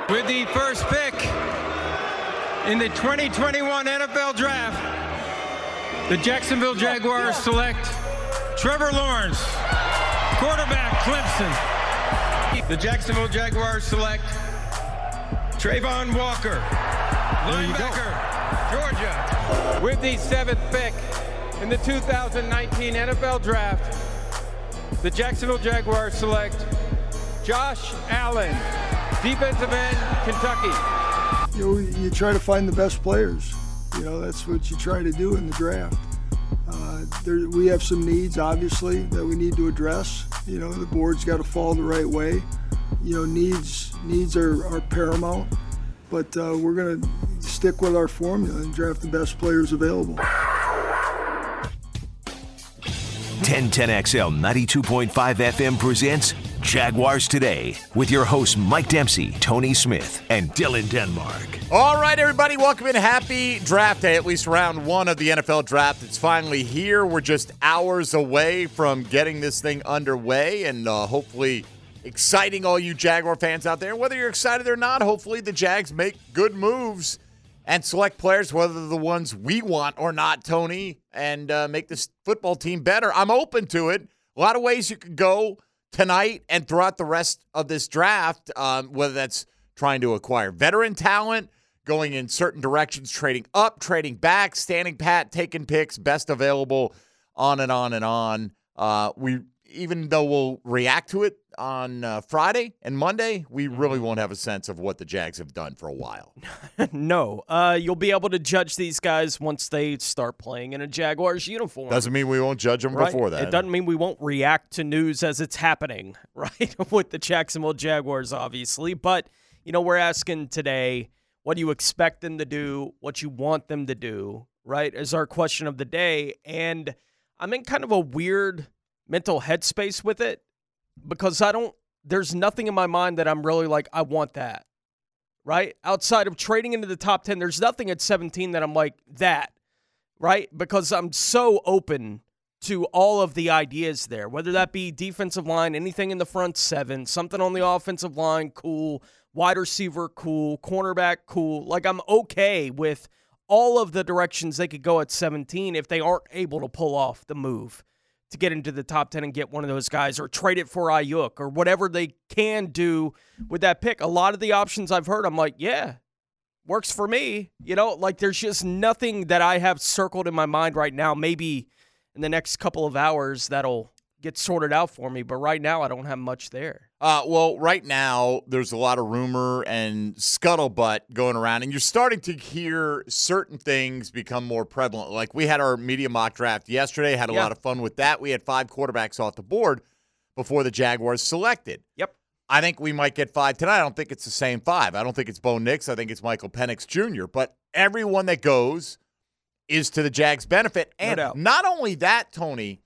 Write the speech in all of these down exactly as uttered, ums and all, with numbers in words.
With the first pick in the twenty twenty-one N F L Draft, the Jacksonville Jaguars select Trevor Lawrence, quarterback, Clemson. The Jacksonville Jaguars select Trayvon Walker, linebacker, Georgia. With the seventh pick in the two thousand nineteen N F L Draft, the Jacksonville Jaguars select Josh Allen, defensive end, Kentucky. You know, you try to find the best players. You know, that's what you try to do in the draft. Uh, there, we have some needs, obviously, that we need to address. You know, the board's got to fall the right way. You know, needs needs are, are paramount. But uh, we're going to stick with our formula and draft the best players available. ten ten X L ninety-two point five F M presents Jaguars Today with your hosts Mike Dempsey, Tony Smith, and Dylan Denmark. All right, everybody, welcome in. Happy draft day, at least round one of the N F L draft. It's finally here. We're just hours away from getting this thing underway and uh, hopefully exciting all you Jaguar fans out there. Whether you're excited or not, hopefully the Jags make good moves and select players, whether they're the ones we want or not, Tony, and uh, make this football team better. I'm open to it. A lot of ways you could go tonight and throughout the rest of this draft, um, whether that's trying to acquire veteran talent, going in certain directions, trading up, trading back, standing pat, taking picks, best available, on and on and on. Uh, we even though we'll react to it on uh, Friday and Monday, we really won't have a sense of what the Jags have done for a while. No. Uh, you'll be able to judge these guys once they start playing in a Jaguars uniform. Doesn't mean we won't judge them right? before that. It doesn't mean we won't react to news as it's happening, right, with the Jacksonville Jaguars, obviously. But, you know, we're asking today, what do you expect them to do, what you want them to do, right, is our question of the day. And I'm in kind of a weird mental headspace with it because I don't, there's nothing in my mind that I'm really like, I want that, right? Outside of trading into the top ten, there's nothing at seventeen that I'm like, that, right? Because I'm so open to all of the ideas there, whether that be defensive line, anything in the front seven, something on the offensive line, cool, wide receiver, cool, cornerback, cool. Like, I'm okay with all of the directions they could go at seventeen if they aren't able to pull off the move to get into the top ten and get one of those guys or trade it for Ayuk or whatever they can do with that pick. A lot of the options I've heard, I'm like, yeah, works for me. You know, like there's just nothing that I have circled in my mind right now. Maybe in the next couple of hours that'll get sorted out for me. But right now I don't have much there. Uh, well, right now there's a lot of rumor and scuttlebutt going around, and you're starting to hear certain things become more prevalent. Like we had our media mock draft yesterday, had a yeah. lot of fun with that. We had five quarterbacks off the board before the Jaguars selected. Yep. I think we might get five tonight. I don't think it's the same five. I don't think it's Bo Nix. I think it's Michael Penix Junior But everyone that goes is to the Jags' benefit. And no not only that, Tony,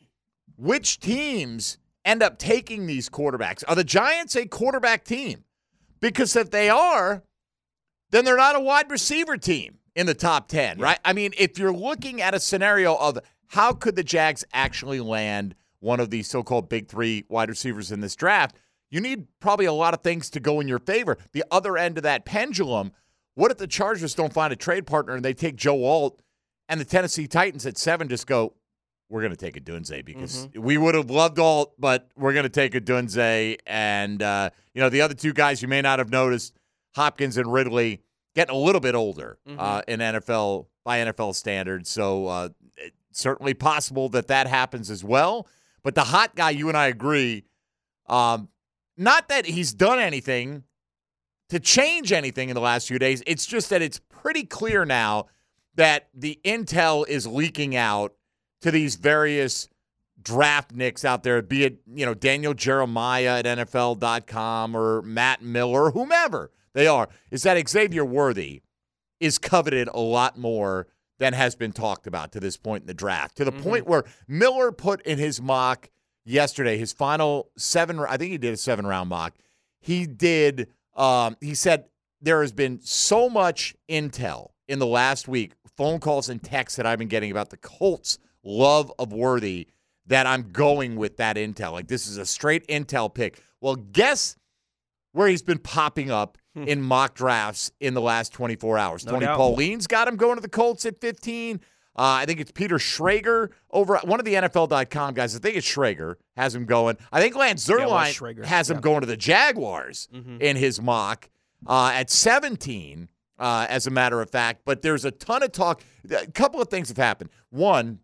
which teams end up taking these quarterbacks? Are the Giants a quarterback team? Because if they are, then they're not a wide receiver team in the top ten, yeah. right? I mean, if you're looking at a scenario of how could the Jags actually land one of these so-called big three wide receivers in this draft, you need probably a lot of things to go in your favor. The other end of that pendulum, what if the Chargers don't find a trade partner and they take Joe Alt and the Tennessee Titans at seven just go, we're going to take a Dunze because mm-hmm. we would have loved Alt, but we're going to take a Dunze. And, uh, you know, the other two guys you may not have noticed, Hopkins and Ridley, getting a little bit older mm-hmm. uh, in N F L by N F L standards. So uh, it's certainly possible that that happens as well. But the hot guy, you and I agree, um, not that he's done anything to change anything in the last few days. It's just that it's pretty clear now that the intel is leaking out to these various draft nicks out there, be it, you know, Daniel Jeremiah at N F L dot com or Matt Miller, whomever they are, is that Xavier Worthy is coveted a lot more than has been talked about to this point in the draft, to the mm-hmm. point where Miller put in his mock yesterday, his final seven, I think he did a seven-round mock, he did, um, he said there has been so much intel in the last week, phone calls and texts that I've been getting about the Colts' love of Worthy, that I'm going with that intel. Like, this is a straight intel pick. Well, guess where he's been popping up hmm. in mock drafts in the last twenty-four hours. No Tony doubt. Pauline's got him going to the Colts at fifteen. Uh, I think it's Peter Schrager over one of the N F L dot com guys. I think it's Schrager has him going. I think Lance Zierlein yeah, has him yeah. going to the Jaguars mm-hmm. in his mock uh, at seventeen, uh, as a matter of fact. But there's a ton of talk. A couple of things have happened. One,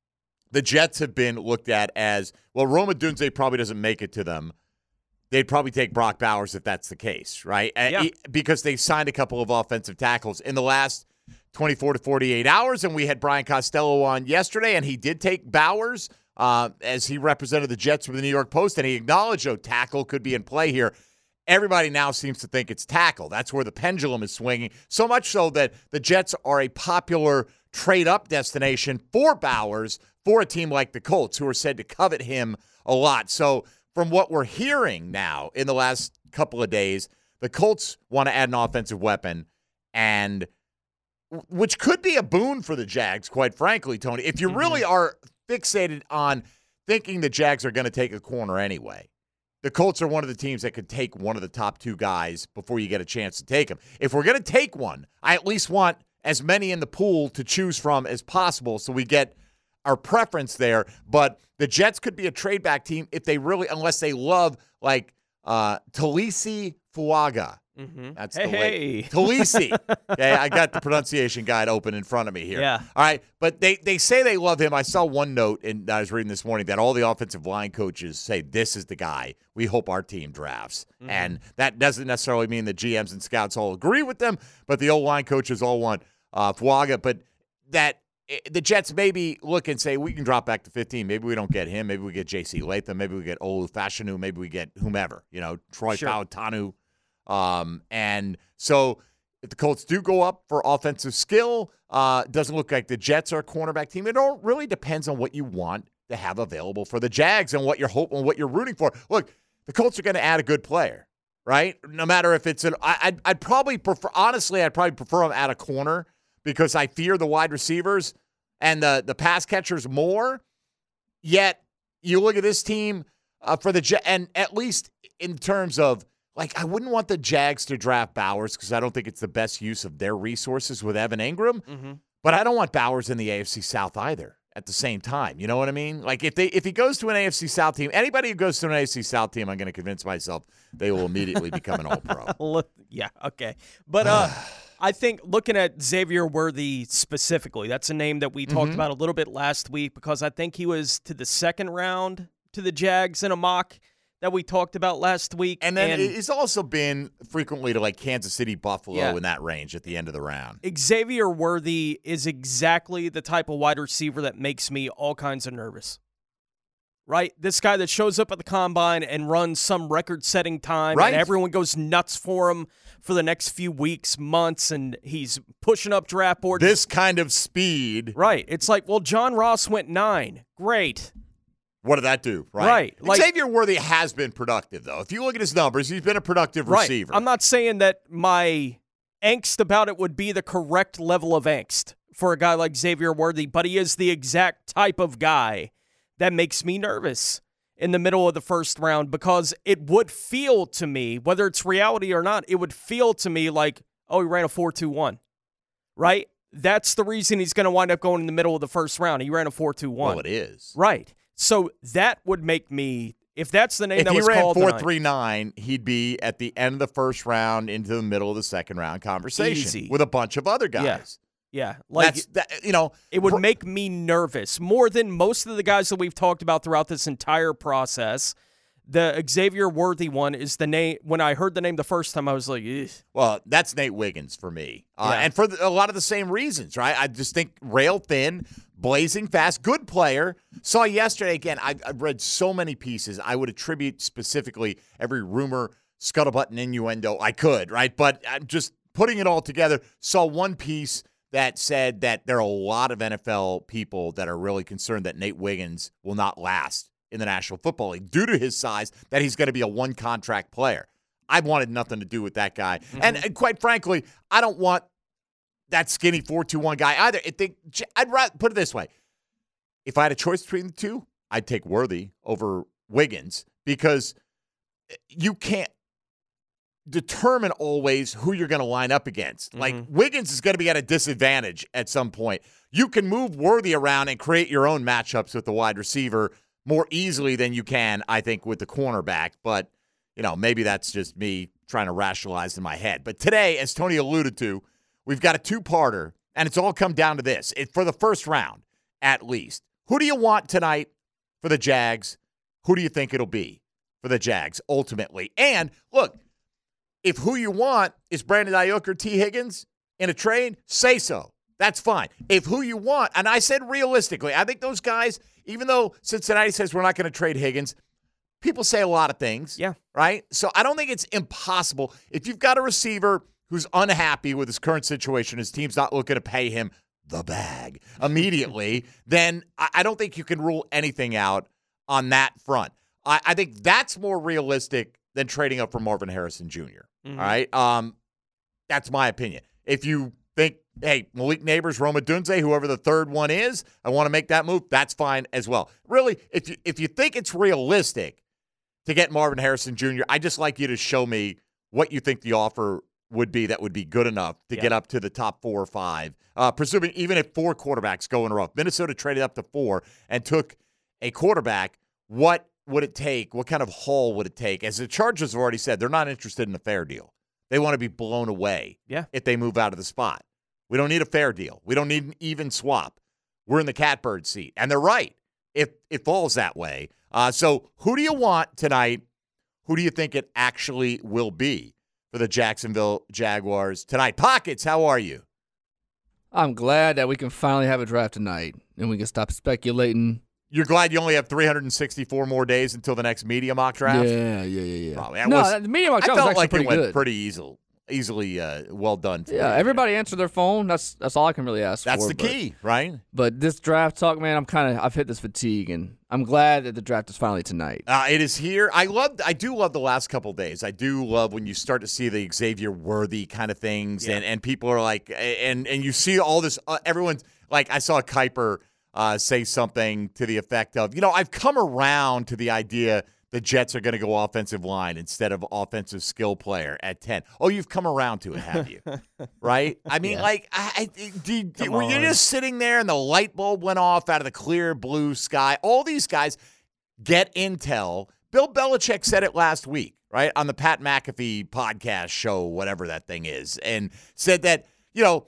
the Jets have been looked at as, well, Roma Dunze probably doesn't make it to them. They'd probably take Brock Bowers if that's the case, right? Yeah. Because they've signed a couple of offensive tackles in the last twenty-four to forty-eight hours, and we had Brian Costello on yesterday, and he did take Bowers uh, as he represented the Jets with the New York Post, and he acknowledged, oh, tackle could be in play here. Everybody now seems to think it's tackle. That's where the pendulum is swinging, so much so that the Jets are a popular trade-up destination for Bowers for a team like the Colts, who are said to covet him a lot. So from what we're hearing now in the last couple of days, the Colts want to add an offensive weapon, and which could be a boon for the Jags, quite frankly, Tony. If you really are fixated on thinking the Jags are going to take a corner anyway, the Colts are one of the teams that could take one of the top two guys before you get a chance to take them. If we're going to take one, I at least want as many in the pool to choose from as possible so we get our preference there. But the Jets could be a trade back team if they really, unless they love like uh, Talisi Fuaga. Mm-hmm. That's hey, the way. hey. Talisi. Okay, I got the pronunciation guide open in front of me here. Yeah. All right, but they, they say they love him. I saw one note, and I was reading this morning, that all the offensive line coaches say this is the guy we hope our team drafts. Mm-hmm. And that doesn't necessarily mean the G Ms and scouts all agree with them, but the O-line coaches all want uh, Fuaga. But that the Jets maybe look and say, we can drop back to fifteen. Maybe we don't get him. Maybe we get J C Latham. Maybe we get Olu Fashanu. Maybe we get whomever, you know, Troy Sure. Fautanu. Um, and so if the Colts do go up for offensive skill, uh, doesn't look like the Jets are a cornerback team. It all really depends on what you want to have available for the Jags and what you're hoping, what you're rooting for. Look, the Colts are going to add a good player, right? No matter if it's an, I, I'd, I'd probably prefer, honestly, I'd probably prefer them at a corner because I fear the wide receivers and the, the pass catchers more. Yet you look at this team uh, for the Jets, and at least in terms of, like, I wouldn't want the Jags to draft Bowers because I don't think it's the best use of their resources with Evan Ingram. Mm-hmm. But I don't want Bowers in the A F C South either at the same time. You know what I mean? Like, if they if he goes to an A F C South team, anybody who goes to an A F C South team, I'm going to convince myself they will immediately become an all-pro. Yeah, okay. But uh, I think looking at Xavier Worthy specifically, that's a name that we talked Mm-hmm. about a little bit last week because I think he was to the second round to the Jags in a mock that we talked about last week. And then he's also been frequently to, like, Kansas City, Buffalo Yeah. in that range at the end of the round. Xavier Worthy is exactly the type of wide receiver that makes me all kinds of nervous. Right? This guy that shows up at the combine and runs some record-setting time, Right. and everyone goes nuts for him for the next few weeks, months, and he's pushing up draft boards. This kind of speed. Right. It's like, well, John Ross went nine. Great. What did that do? Right. Right, like- Xavier Worthy has been productive, though. If you look at his numbers, he's been a productive Right. receiver. I'm not saying that my angst about it would be the correct level of angst for a guy like Xavier Worthy, but he is the exact type of guy that makes me nervous in the middle of the first round because it would feel to me, whether it's reality or not, it would feel to me like, oh, he ran a four two one, right? That's the reason he's going to wind up going in the middle of the first round. He ran a four two one. Well, it is. Right. So that would make me, if that's the name If that he was ran called four tonight, three nine, he'd be at the end of the first round into the middle of the second round conversation Easy. with a bunch of other guys. yeah, like That's that, you know, it would br- make me nervous more than most of the guys that we've talked about throughout this entire process. The Xavier Worthy one is the name. When I heard the name the first time, I was like, "Ugh." Well, that's Nate Wiggins for me. Uh, Yeah. And for the, a lot of the same reasons, right? I just think rail thin, blazing fast, good player. Saw yesterday, again, I, I've read so many pieces. I would attribute specifically every rumor, scuttlebutt, and innuendo I could, right? But I'm just putting it all together. Saw one piece that said that there are a lot of N F L people that are really concerned that Nate Wiggins will not last in the National Football League due to his size, that he's going to be a one-contract player. I wanted nothing to do with that guy. Mm-hmm. And, and quite frankly, I don't want that skinny four two one guy either. I think, I'd rather, put it this way. If I had a choice between the two, I'd take Worthy over Wiggins because you can't determine always who you're going to line up against. Mm-hmm. Like, Wiggins is going to be at a disadvantage at some point. You can move Worthy around and create your own matchups with the wide receiver more easily than you can, I think, with the cornerback. But, you know, maybe that's just me trying to rationalize in my head. But today, as Tony alluded to, we've got a two-parter, and it's all come down to this. It, for the first round, at least. Who do you want tonight for the Jags? Who do you think it'll be for the Jags, ultimately? And, look, if who you want is Brandon Ayuk or T. Higgins in a trade, say so. That's fine. If who you want, and I said realistically, I think those guys, even though Cincinnati says we're not going to trade Higgins, people say a lot of things. Yeah. Right? So I don't think it's impossible. If you've got a receiver who's unhappy with his current situation, his team's not looking to pay him the bag immediately, then I don't think you can rule anything out on that front. I, I think that's more realistic than trading up for Marvin Harrison Junior Mm-hmm. All right? Um, that's my opinion. If you think, hey, Malik Neighbors, Rome Odunze, whoever the third one is, I want to make that move, that's fine as well. Really, if you, if you think it's realistic to get Marvin Harrison Junior, I just like you to show me what you think the offer would be that would be good enough to yeah. get up to the top four or five, uh, presuming even if four quarterbacks go in a row. If Minnesota traded up to four and took a quarterback, what would it take? What kind of haul would it take? As the Chargers have already said, they're not interested in a fair deal. They want to be blown away yeah. if they move out of the spot. We don't need a fair deal. We don't need an even swap. We're in the catbird seat. And they're right if it falls that way. Uh, so who do you want tonight? Who do you think it actually will be for the Jacksonville Jaguars tonight? Pockets, how are you? I'm glad that we can finally have a draft tonight and we can stop speculating. You're glad you only have three hundred sixty-four more days until the next media mock draft? Yeah, yeah, yeah, yeah. Probably. That no, was, the media mock draft I was felt actually like pretty it went good. pretty easy, easily uh, well done. For yeah, you. everybody answered their phone. That's that's all I can really ask that's for. That's the but, key, right? But this draft talk, man, I'm kind of I've hit this fatigue, and I'm glad that the draft is finally tonight. Uh, it is here. I love. I do love the last couple of days. I do love when you start to see the Xavier Worthy kind of things, yeah. and, and people are like, and and you see all this. Uh, everyone's like, I saw Kuiper uh, say something to the effect of, you know, I've come around to the idea the Jets are going to go offensive line instead of offensive skill player at ten. Oh, you've come around to it, have you? Right? I mean, yeah. like, I, I, do, do, were you just sitting there and the light bulb went off out of the clear blue sky? All these guys get intel. Bill Belichick said it last week, right, on the Pat McAfee podcast show, whatever that thing is, and said that, you know,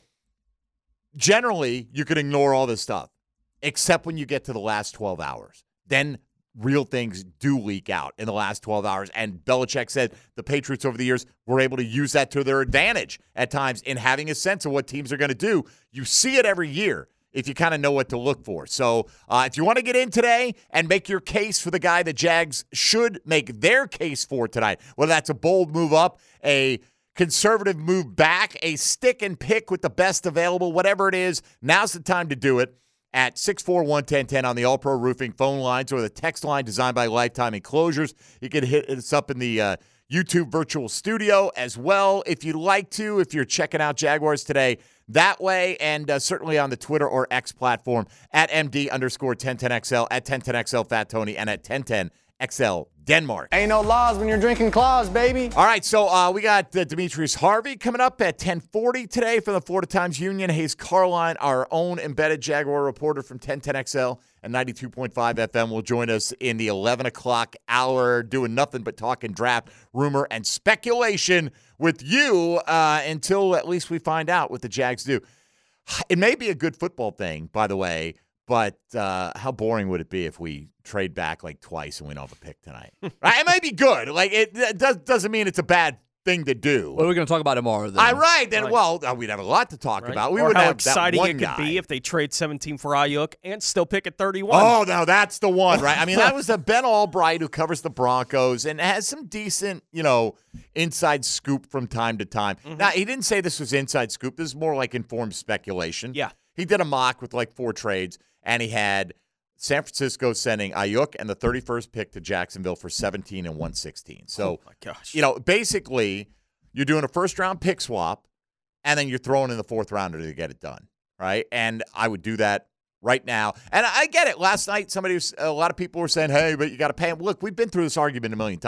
generally you could ignore all this stuff, except when you get to the last twelve hours. Then real things do leak out in the last twelve hours. And Belichick said the Patriots over the years were able to use that to their advantage at times in having a sense of what teams are going to do. You see it every year if you kind of know what to look for. So uh, if you want to get in today and make your case for the guy the Jags should make their case for tonight, whether that's a bold move up, a conservative move back, a stick and pick with the best available, whatever it is, now's the time to do it. At six four one, one zero one zero on the All-Pro Roofing phone lines or the text line designed by Lifetime Enclosures. You can hit us up in the uh, YouTube virtual studio as well if you'd like to, if you're checking out Jaguars today that way, and uh, certainly on the Twitter or X platform at M D underscore ten ten X L, at ten ten X L Fat Tony, and at ten ten X L Denmark. Ain't no laws when you're drinking claws, baby. All right, so uh, we got uh, Demetrius Harvey coming up at ten forty today from the Florida Times-Union. Hayes Carline, our own embedded Jaguar reporter from ten ten X L and ninety-two point five F M, will join us in the eleven o'clock hour, doing nothing but talking draft, rumor, and speculation with you uh, until at least we find out what the Jags do. It may be a good football thing, by the way, but uh, how boring would it be if we trade back like twice and we don't have a pick tonight? Right? It might be good. Like it, it does, doesn't mean it's a bad thing to do. What are we going to talk about tomorrow then? All right, then. Right. Well, uh, we'd have a lot to talk right. about. We or would how have exciting that one it could guy. be if they trade seventeen for Ayuk and still pick at thirty-one. Oh, no, that's the one, right? I mean, that was the Ben Albright who covers the Broncos and has some decent, you know, inside scoop from time to time. Mm-hmm. Now, he didn't say this was inside scoop. This is more like informed speculation. Yeah. He did a mock with like four trades, and he had San Francisco sending Ayuk and the thirty-first pick to Jacksonville for seventeen and one sixteen. So, oh my gosh. you know, basically, you're doing a first-round pick swap, and then you're throwing in the fourth rounder to get it done, right? And I would do that right now. And I get it. Last night, somebody was, a lot of people were saying, hey, but you got to pay him. Look, we've been through this argument a million times.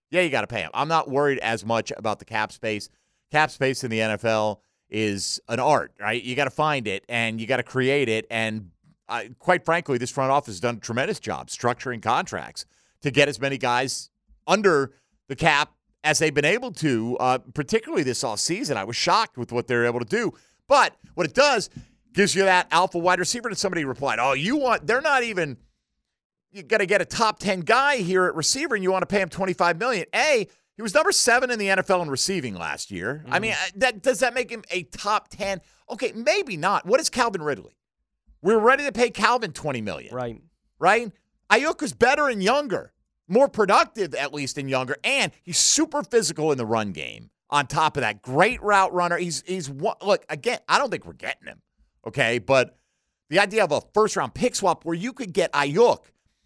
Yeah, you got to pay him. I'm not worried as much about the cap space. Cap space in the N F L is an art, right? You got to find it, and you got to create it. And uh, quite frankly, this front office has done a tremendous job structuring contracts to get as many guys under the cap as they've been able to, uh, particularly this offseason. I was shocked with what they're able to do. But what it does gives you that alpha wide receiver. And somebody replied, oh, you want – they're not even – you got to get a top ten guy here at receiver, and you want to pay him twenty-five million dollars. A, he was number seven in the N F L in receiving last year. Mm-hmm. I mean, that does that make him a top ten? Okay, maybe not. What is Calvin Ridley? We're ready to pay Calvin twenty million dollars. Right. Right? Ayuk is better and younger. More productive, at least, and younger, and he's super physical in the run game. On top of that, great route runner. He's he's look again. I don't think we're getting him, okay. But the idea of a first round pick swap where you could get Ayuk,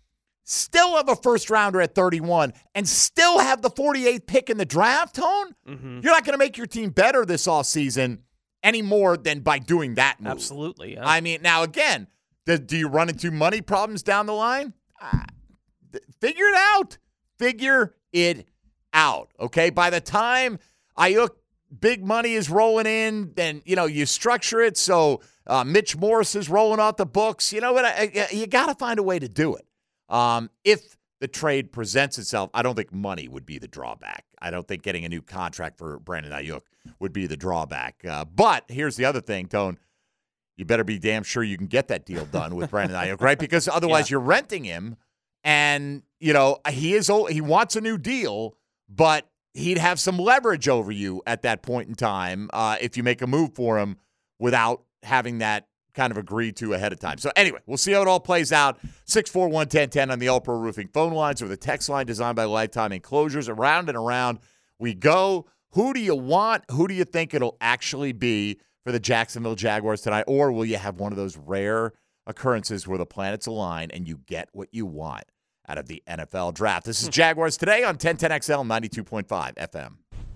still have a first rounder at thirty-one, and still have the forty-eighth pick in the draft. Tone, mm-hmm. You're not going to make your team better this offseason any more than by doing that move. Absolutely. Yeah. I mean, now again, do, do you run into money problems down the line? Ah. Figure it out. Figure it out, okay? By the time Ayuk big money is rolling in, then, you know, you structure it so uh, Mitch Morse is rolling off the books. You know what? I, I, you got to find a way to do it. Um, if the trade presents itself, I don't think money would be the drawback. I don't think getting a new contract for Brandon Ayuk would be the drawback. Uh, but here's the other thing, Tone. You better be damn sure you can get that deal done with Brandon Ayuk, right? Because otherwise yeah. you're renting him. And, you know, he is he wants a new deal, but he'd have some leverage over you at that point in time uh, if you make a move for him without having that kind of agreed to ahead of time. So, anyway, we'll see how it all plays out. six four one, one oh one oh on the All-Pro Roofing phone lines or the text line designed by Lifetime Enclosures. Around and around we go. Who do you want? Who do you think it'll actually be for the Jacksonville Jaguars tonight? Or will you have one of those rare occurrences where the planets align and you get what you want out of the N F L draft? This is Jaguars Today on ten ten X L ninety-two point five F M.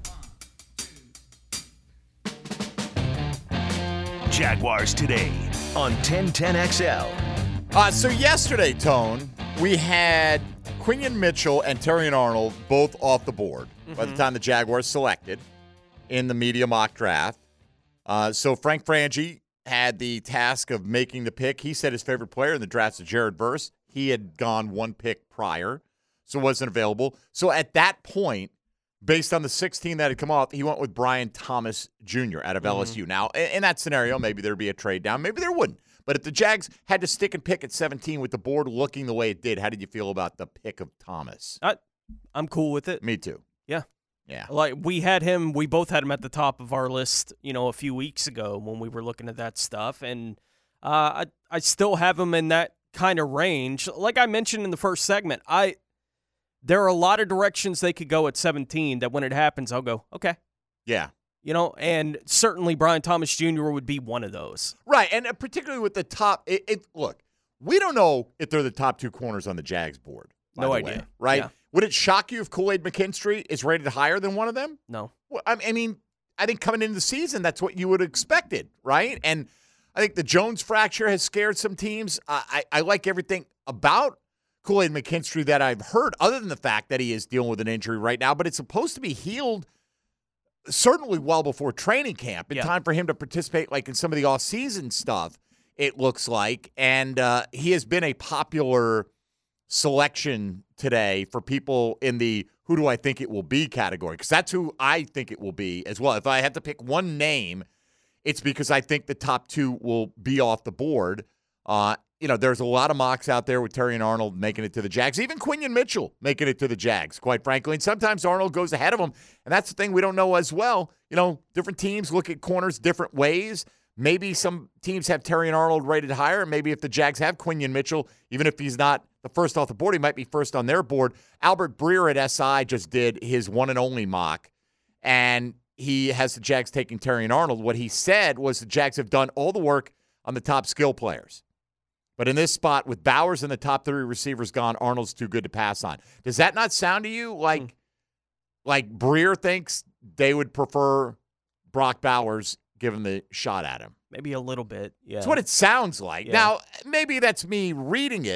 Jaguars Today on ten ten X L. Uh, so yesterday, Tone, we had Quinion Mitchell and Terrion Arnold both off the board mm-hmm. by the time the Jaguars selected in the media mock draft. Uh, so Frank Frangie had the task of making the pick. He said his favorite player in the draft is Jared Verse. He had gone one pick prior, so wasn't available. So at that point, based on the sixteen that had come off, he went with Brian Thomas Junior out of mm-hmm. L S U. Now, in that scenario, maybe there'd be a trade down. Maybe there wouldn't. But if the Jags had to stick and pick at seventeen with the board looking the way it did, how did you feel about the pick of Thomas? I, I'm cool with it. Me too. Yeah. Yeah. Like we had him, we both had him at the top of our list, you know, a few weeks ago when we were looking at that stuff. And uh, I, I still have him in that kind of range. Like I mentioned in the first segment, I there are a lot of directions they could go at seventeen that when it happens, I'll go, okay. Yeah. You know, and certainly Brian Thomas Junior would be one of those. Right, and particularly with the top, it, it, look, we don't know if they're the top two corners on the Jags board. No idea. Way, right? Yeah. Would it shock you if Kool-Aid McKinstry is rated higher than one of them? No. Well, I mean, I think coming into the season, that's what you would have expected, right? And I think the Jones fracture has scared some teams. Uh, I, I like everything about Kool-Aid McKinstry that I've heard, other than the fact that he is dealing with an injury right now, but it's supposed to be healed certainly well before training camp, in yeah. time for him to participate like in some of the off-season stuff, it looks like. And uh, he has been a popular selection today for people in the who do I think it will be category, because that's who I think it will be as well. If I had to pick one name, it's because I think the top two will be off the board. Uh, you know, there's a lot of mocks out there with Terrion Arnold making it to the Jags, even Quinion Mitchell making it to the Jags, quite frankly. And sometimes Arnold goes ahead of him, and that's the thing we don't know as well. You know, different teams look at corners different ways. Maybe some teams have Terrion Arnold rated higher. Maybe if the Jags have Quinion Mitchell, even if he's not the first off the board, he might be first on their board. Albert Breer at S I just did his one and only mock, and he has the Jags taking Terrion Arnold. What he said was the Jags have done all the work on the top skill players. But in this spot, with Bowers and the top three receivers gone, Arnold's too good to pass on. Does that not sound to you like, mm. like Breer thinks they would prefer Brock Bowers given the shot at him? Maybe a little bit, yeah. That's what it sounds like. Yeah. Now, maybe that's me reading it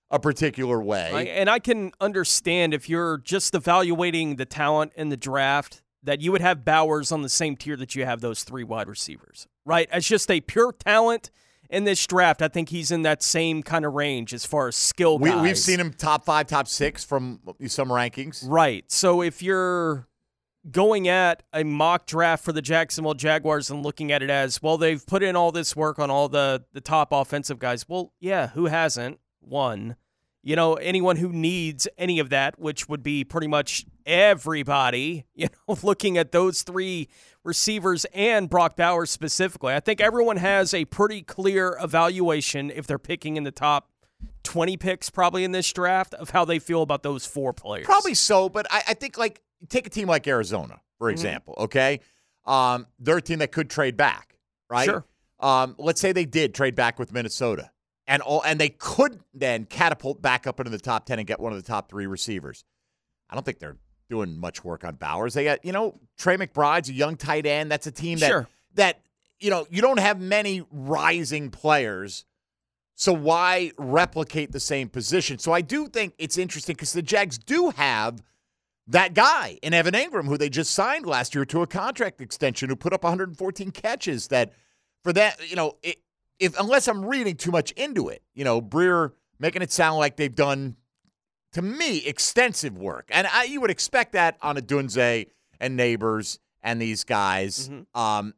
a particular way. I, and I can understand if you're just evaluating the talent in the draft that you would have Bowers on the same tier that you have those three wide receivers, right? As just a pure talent in this draft, I think he's in that same kind of range as far as skill we, guys. We've seen him top five, top six from some rankings. Right. So if you're going at a mock draft for the Jacksonville Jaguars and looking at it as, well, they've put in all this work on all the, the top offensive guys. Well, yeah, who hasn't? One. You know, anyone who needs any of that, which would be pretty much everybody, you know, looking at those three receivers and Brock Bowers specifically. I think everyone has a pretty clear evaluation if they're picking in the top twenty picks probably in this draft of how they feel about those four players. Probably so, but I, I think, like, take a team like Arizona, for example, mm-hmm. okay? Um, they're a team that could trade back, right? Sure. Um, let's say they did trade back with Minnesota. And all, and they could then catapult back up into the top ten and get one of the top three receivers. I don't think they're doing much work on Bowers. They got, you know, Trey McBride's a young tight end. That's a team that, sure. that you know, you don't have many rising players, so why replicate the same position? So I do think it's interesting because the Jags do have that guy in Evan Ingram, who they just signed last year to a contract extension, who put up one hundred fourteen catches. That for that, you know, it, If unless I'm reading too much into it, you know, Breer making it sound like they've done, to me, extensive work. And I, you would expect that on Odunze and Neighbors and these guys. Mm-hmm. Um,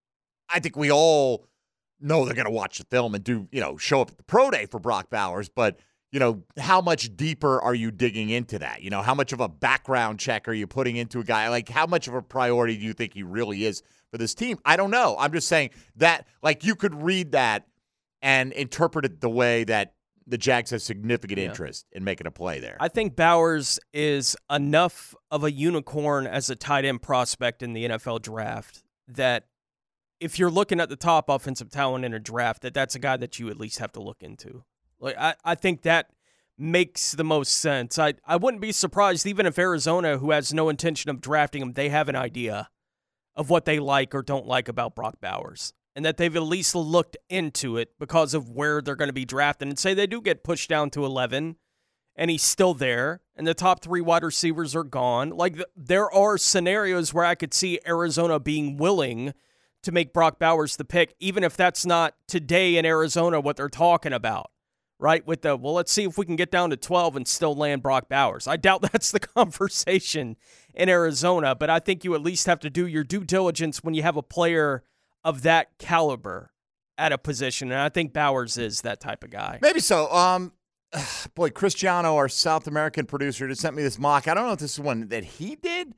I think we all know they're going to watch the film and do, you know, show up at the pro day for Brock Bowers. But, you know, how much deeper are you digging into that? You know, how much of a background check are you putting into a guy? Like, how much of a priority do you think he really is for this team? I don't know. I'm just saying that, like, you could read that and interpret it the way that the Jags have significant yeah. interest in making a play there. I think Bowers is enough of a unicorn as a tight end prospect in the N F L draft that if you're looking at the top offensive talent in a draft, that that's a guy that you at least have to look into. Like, I, I think that makes the most sense. I, I wouldn't be surprised even if Arizona, who has no intention of drafting him, they have an idea of what they like or don't like about Brock Bowers, and that they've at least looked into it because of where they're going to be drafted. And say they do get pushed down to eleven, and he's still there, and the top three wide receivers are gone. Like, th- there are scenarios where I could see Arizona being willing to make Brock Bowers the pick, even if that's not today in Arizona what they're talking about. Right, with the, well, let's see if we can get down to twelve and still land Brock Bowers. I doubt that's the conversation in Arizona, but I think you at least have to do your due diligence when you have a player of that caliber at a position, and I think Bowers is that type of guy. Maybe so. Um, boy, Cristiano, our South American producer, just sent me this mock. I don't know if this is one that he did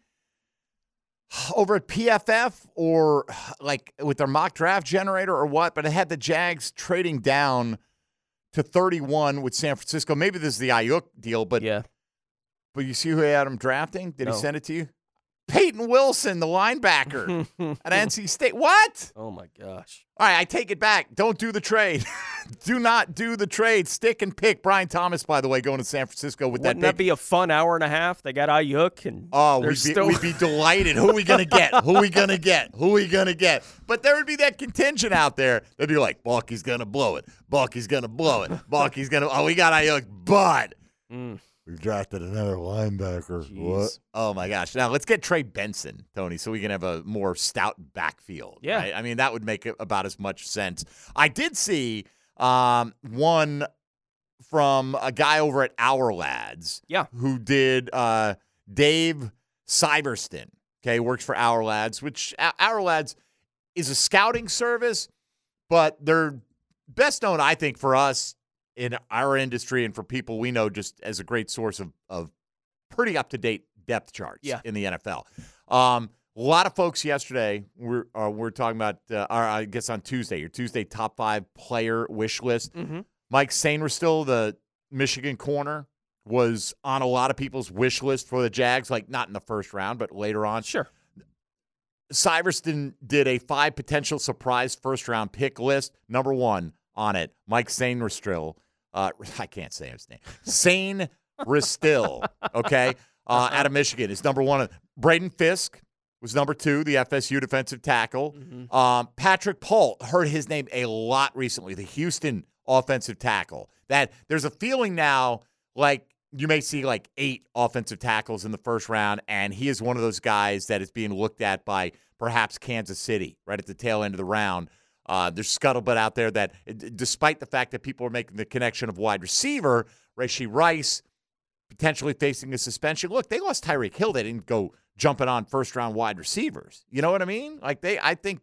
over at P F F or like with their mock draft generator or what, but it had the Jags trading down to thirty-one with San Francisco. Maybe this is the Ayuk deal, but yeah. But you see who he had him drafting? Did no. he send it to you? Peyton Wilson, the linebacker at N C State. What? Oh, my gosh. All right, I take it back. Don't do the trade. Do not do the trade. Stick and pick. Brian Thomas, by the way, going to San Francisco with Wouldn't that. that be a fun hour and a half? They got Ayuk. And oh, we'd be, still... we'd be delighted. Who are we going to get? Who are we going to get? Who are we going to get? But there would be that contingent out there. They'd be like, Bucky's going to blow it. Bucky's going to blow it. Bucky's going to – oh, we got Ayuk, but mm. we drafted another linebacker. Jeez. What? Oh, my gosh. Now, let's get Trey Benson, Tony, so we can have a more stout backfield. Yeah. Right? I mean, that would make about as much sense. I did see um, one from a guy over at Our Lads yeah. who did uh, Dave Cyberston, okay, works for Our Lads, which Our Lads is a scouting service, but they're best known, I think, for us in our industry and for people we know just as a great source of, of pretty up-to-date depth charts yeah. in the N F L. Um, a lot of folks yesterday, we're, uh, we're talking about, uh, or I guess on Tuesday, your Tuesday top five player wish list. Mm-hmm. Mike Sainristil, the Michigan corner, was on a lot of people's wish list for the Jags, like not in the first round, but later on. Sure. Syverston did a five potential surprise first-round pick list. Number one on it, Mike Sainristil. Uh, I can't say his name. Sainristil, okay, uh, out of Michigan is number one. Braden Fisk was number two, the F S U defensive tackle. Mm-hmm. Um, Patrick Paul, heard his name a lot recently, the Houston offensive tackle. that there's a feeling now like you may see like eight offensive tackles in the first round, and he is one of those guys that is being looked at by perhaps Kansas City right at the tail end of the round. Uh, there's scuttlebutt out there that despite the fact that people are making the connection of wide receiver, Rashee Rice potentially facing a suspension. Look, they lost Tyreek Hill. They didn't go jumping on first-round wide receivers. You know what I mean? Like they, I think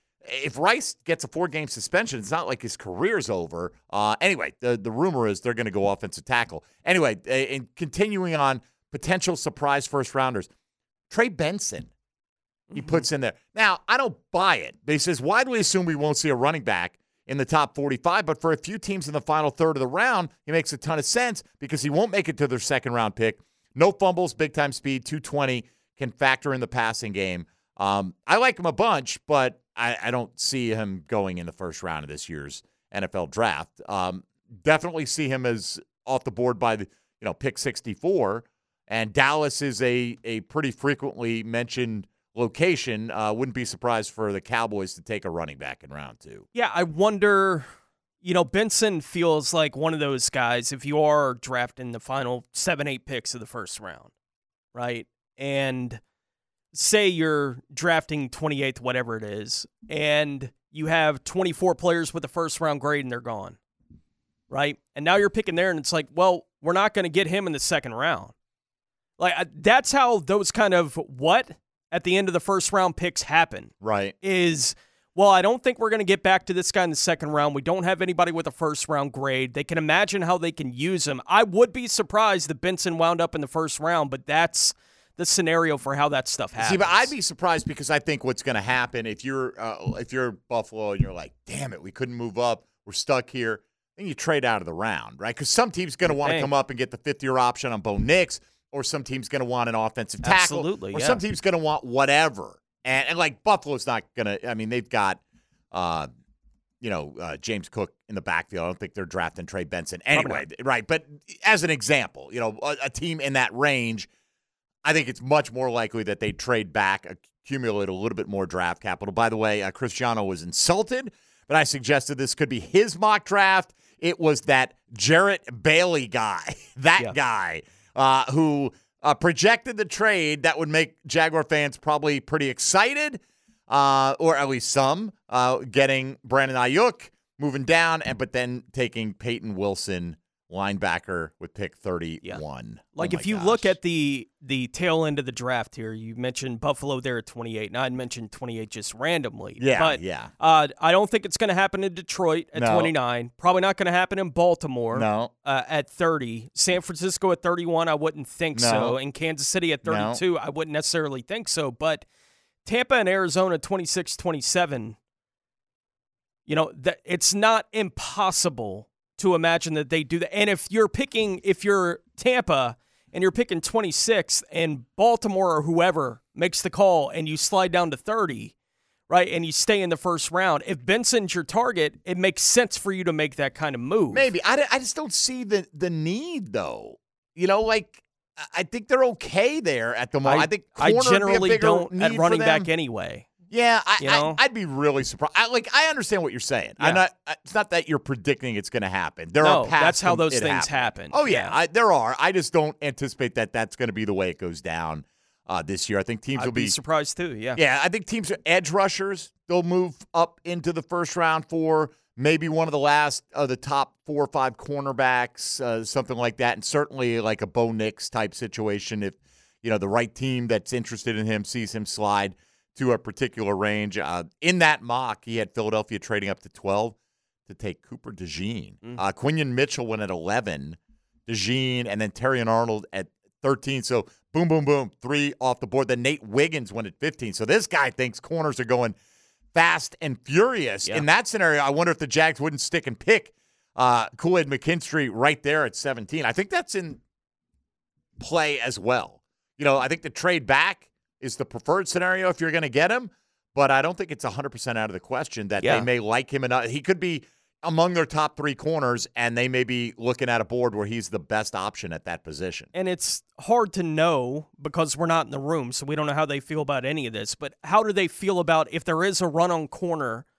if Rice gets a four-game suspension, it's not like his career's over. Uh, anyway, the, the rumor is they're going to go offensive tackle. Anyway, in continuing on potential surprise first-rounders, Trey Benson. He puts in there. Now, I don't buy it. But he says, why do we assume we won't see a running back in the top forty-five? But for a few teams in the final third of the round, he makes a ton of sense because he won't make it to their second-round pick. No fumbles, big-time speed, two twenty, can factor in the passing game. Um, I like him a bunch, but I, I don't see him going in the first round of this year's N F L draft. Um, definitely see him as off the board by the you know pick sixty-four. And Dallas is a a pretty frequently mentioned location. Uh, wouldn't be surprised for the Cowboys to take a running back in round two. Yeah, I wonder, you know, Benson feels like one of those guys, if you are drafting the final seven, eight picks of the first round, right? And say you're drafting twenty-eighth, whatever it is, and you have twenty-four players with a first-round grade and they're gone, right? And now you're picking there, and it's like, well, we're not going to get him in the second round. Like, that's how those kind of what at the end of the first round picks happen. Right. Is, well, I don't think we're going to get back to this guy in the second round. We don't have anybody with a first round grade. They can imagine how they can use him. I would be surprised that Benson wound up in the first round, but that's the scenario for how that stuff happens. See, but I'd be surprised because I think what's going to happen if you're uh, if you're Buffalo and you're like, damn it, we couldn't move up, we're stuck here, then you trade out of the round, right? Because some team's going to want to come up and get the fifth-year option on Bo Nix, or some team's going to want an offensive tackle. Absolutely, or yeah. some team's going to want whatever. And, and like, Buffalo's not going to – I mean, they've got, uh, you know, uh, James Cook in the backfield. I don't think they're drafting Trey Benson anyway. Right, but as an example, you know, a, a team in that range, I think it's much more likely that they trade back, accumulate a little bit more draft capital. By the way, uh, Cristiano was insulted, but I suggested this could be his mock draft. It was that Jarrett Bailey guy, that yeah. guy. Uh, who uh, projected the trade that would make Jaguar fans probably pretty excited, uh, or at least some, uh, getting Brandon Ayuk, moving down, and but then taking Peyton Wilson, linebacker, with pick thirty-one. Yeah. Like oh if you gosh. look at the the tail end of the draft here, you mentioned Buffalo there at twenty-eight, and I'd mentioned twenty-eight just randomly. Yeah, but, yeah. Uh, I don't think it's going to happen in Detroit at No. twenty-nine. Probably not going to happen in Baltimore No. uh, at thirty. San Francisco at thirty-one, I wouldn't think No. so. And Kansas City at thirty-two, No. I wouldn't necessarily think so. But Tampa and Arizona twenty-six, twenty-seven, you know, that it's not impossible to imagine that they do that. And if you're picking, if you're Tampa and you're picking twenty-sixth and Baltimore or whoever makes the call and you slide down to thirty, right, and you stay in the first round, if Benson's your target, it makes sense for you to make that kind of move. Maybe. I, I just don't see the, the need, though. You know, like, I think they're okay there at the moment. I, I think I corner would be a generally bigger don't need at for running them. back anyway. Yeah, I, You know? I, I'd be really surprised. I, like, I understand what you're saying. Yeah. I'm not. It's not that you're predicting it's going to happen. There No, are paths that's how when those it things happens. happen. Oh yeah, Yeah. I, there are. I just don't anticipate that that's going to be the way it goes down uh, this year. I think teams I'd will be be surprised too, yeah. Yeah, I think teams are edge rushers. They'll move up into the first round for maybe one of the last of the top four or five cornerbacks, uh, something like that, and certainly like a Bo Nix type situation if you know the right team that's interested in him sees him slide to a particular range. Uh, in that mock, he had Philadelphia trading up to twelve to take Cooper DeJean. Mm. Uh, Quinion Mitchell went at eleven, DeJean, and then Terrion Arnold at thirteen. So boom, boom, boom, three off the board. Then Nate Wiggins went at fifteen. So this guy thinks corners are going fast and furious. Yeah. In that scenario, I wonder if the Jags wouldn't stick and pick uh, Kool-Aid McKinstry right there at seventeen. I think that's in play as well. You know, I think the trade back is the preferred scenario if you're going to get him, but I don't think it's one hundred percent out of the question that Yeah. they may like him enough. He could be among their top three corners, and they may be looking at a board where he's the best option at that position. And it's hard to know because we're not in the room, so we don't know how they feel about any of this. But how do they feel about if there is a run on corner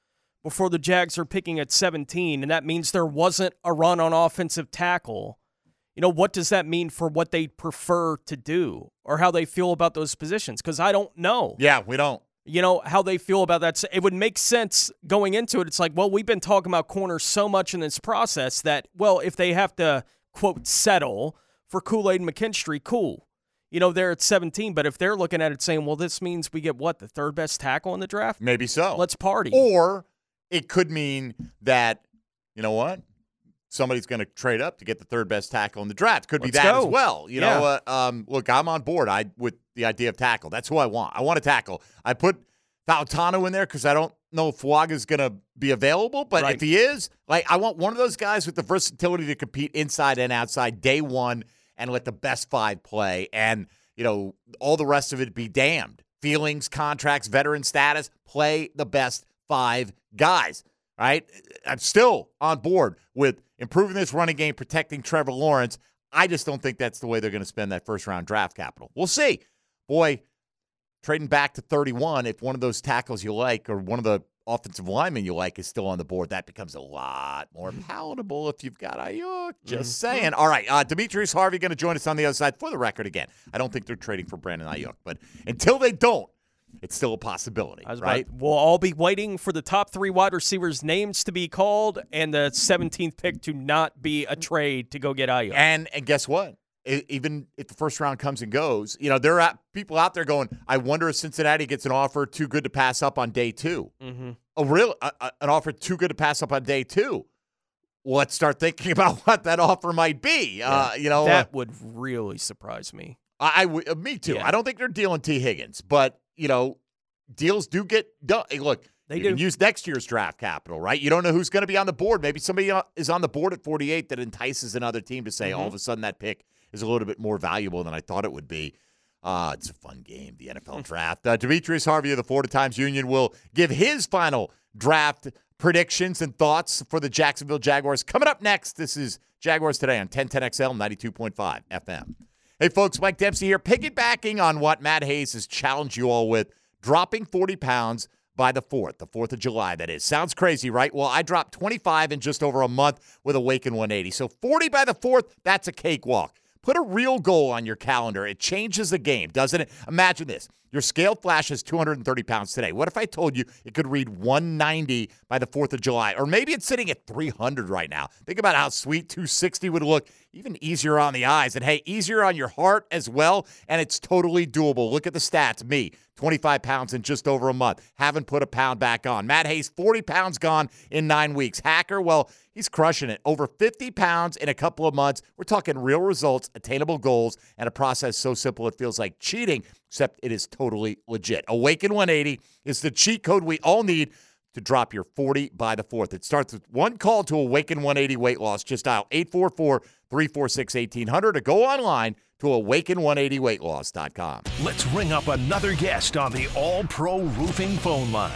before the Jags are picking at seventeen, and that means there wasn't a run on offensive tackle. You know, what does that mean for what they prefer to do or how they feel about those positions? Because I don't know. Yeah, we don't. You know, how they feel about that. It would make sense going into it. It's like, well, we've been talking about corners so much in this process that, well, if they have to, quote, settle for Kool-Aid and McKinstry, cool. You know, they're at seventeen, but if they're looking at it saying, well, this means we get, what, the third best tackle in the draft? Maybe so. Let's party. Or it could mean that, you know what? Somebody's going to trade up to get the third best tackle in the draft. Could be Let's that go. as well. You Yeah. know, uh, um, look, I'm on board I with the idea of tackle. That's who I want. I want a tackle. I put Fautano in there because I don't know if Fuaga's going to be available, but Right. if he is, like, I want one of those guys with the versatility to compete inside and outside day one and let the best five play, and you know all the rest of it be damned. Feelings, contracts, veteran status, play the best five guys. Right? I'm still on board with improving this running game, protecting Trevor Lawrence. I just don't think that's the way they're going to spend that first-round draft capital. We'll see. Boy, trading back to thirty-one, if one of those tackles you like or one of the offensive linemen you like is still on the board, that becomes a lot more palatable if you've got Ayuk. Just mm-hmm. saying. All right, uh, Demetrius Harvey going to join us on the other side. For the record, again, I don't think they're trading for Brandon Ayuk, but until they don't, it's still a possibility, right? About, we'll all be waiting for the top three wide receivers' names to be called and the seventeenth pick to not be a trade to go get Ayuk. And and guess what? It, even if the first round comes and goes, you know, there are people out there going, I wonder if Cincinnati gets an offer too good to pass up on day two. Mm-hmm. A real a, a, an offer too good to pass up on day two. Let's start thinking about what that offer might be. Yeah. Uh, you know, that uh, would really surprise me. I, I uh, me too. Yeah. I don't think they're dealing T. Higgins, but you know, deals do get done. Hey, look, they you do can use next year's draft capital, right? You don't know who's going to be on the board. Maybe somebody is on the board at forty-eight that entices another team to say, mm-hmm. all of a sudden that pick is a little bit more valuable than I thought it would be. Uh, it's a fun game, the N F L draft. Uh, Demetrius Harvey of the Florida Times-Union will give his final draft predictions and thoughts for the Jacksonville Jaguars. Coming up next, this is Jaguars Today on ten ten X L ninety-two point five F M. Hey, folks, Mike Dempsey here, piggybacking on what Matt Hayes has challenged you all with, dropping forty pounds by the fourth, the fourth of July, that is. Sounds crazy, right? Well, I dropped twenty-five in just over a month with Awaken one eighty. So forty by the fourth, that's a cakewalk. Put a real goal on your calendar. It changes the game, doesn't it? Imagine this. Your scale flashes two hundred thirty pounds today. What if I told you it could read one ninety by the fourth of July? Or maybe it's sitting at three hundred right now. Think about how sweet two sixty would look. Even easier on the eyes. And, hey, easier on your heart as well. And it's totally doable. Look at the stats. Me, twenty-five pounds in just over a month. Haven't put a pound back on. Matt Hayes, forty pounds gone in nine weeks. Hacker, well, he's crushing it. Over fifty pounds in a couple of months. We're talking real results, attainable goals, and a process so simple it feels like cheating, except it is totally legit. Awaken one eighty is the cheat code we all need to drop your forty by the fourth. It starts with one call to Awaken one eighty weight loss. Just dial eight four four, three four six, one eight hundred or go online to awaken one eighty weight loss dot com. Let's ring up another guest on the All-Pro Roofing phone line.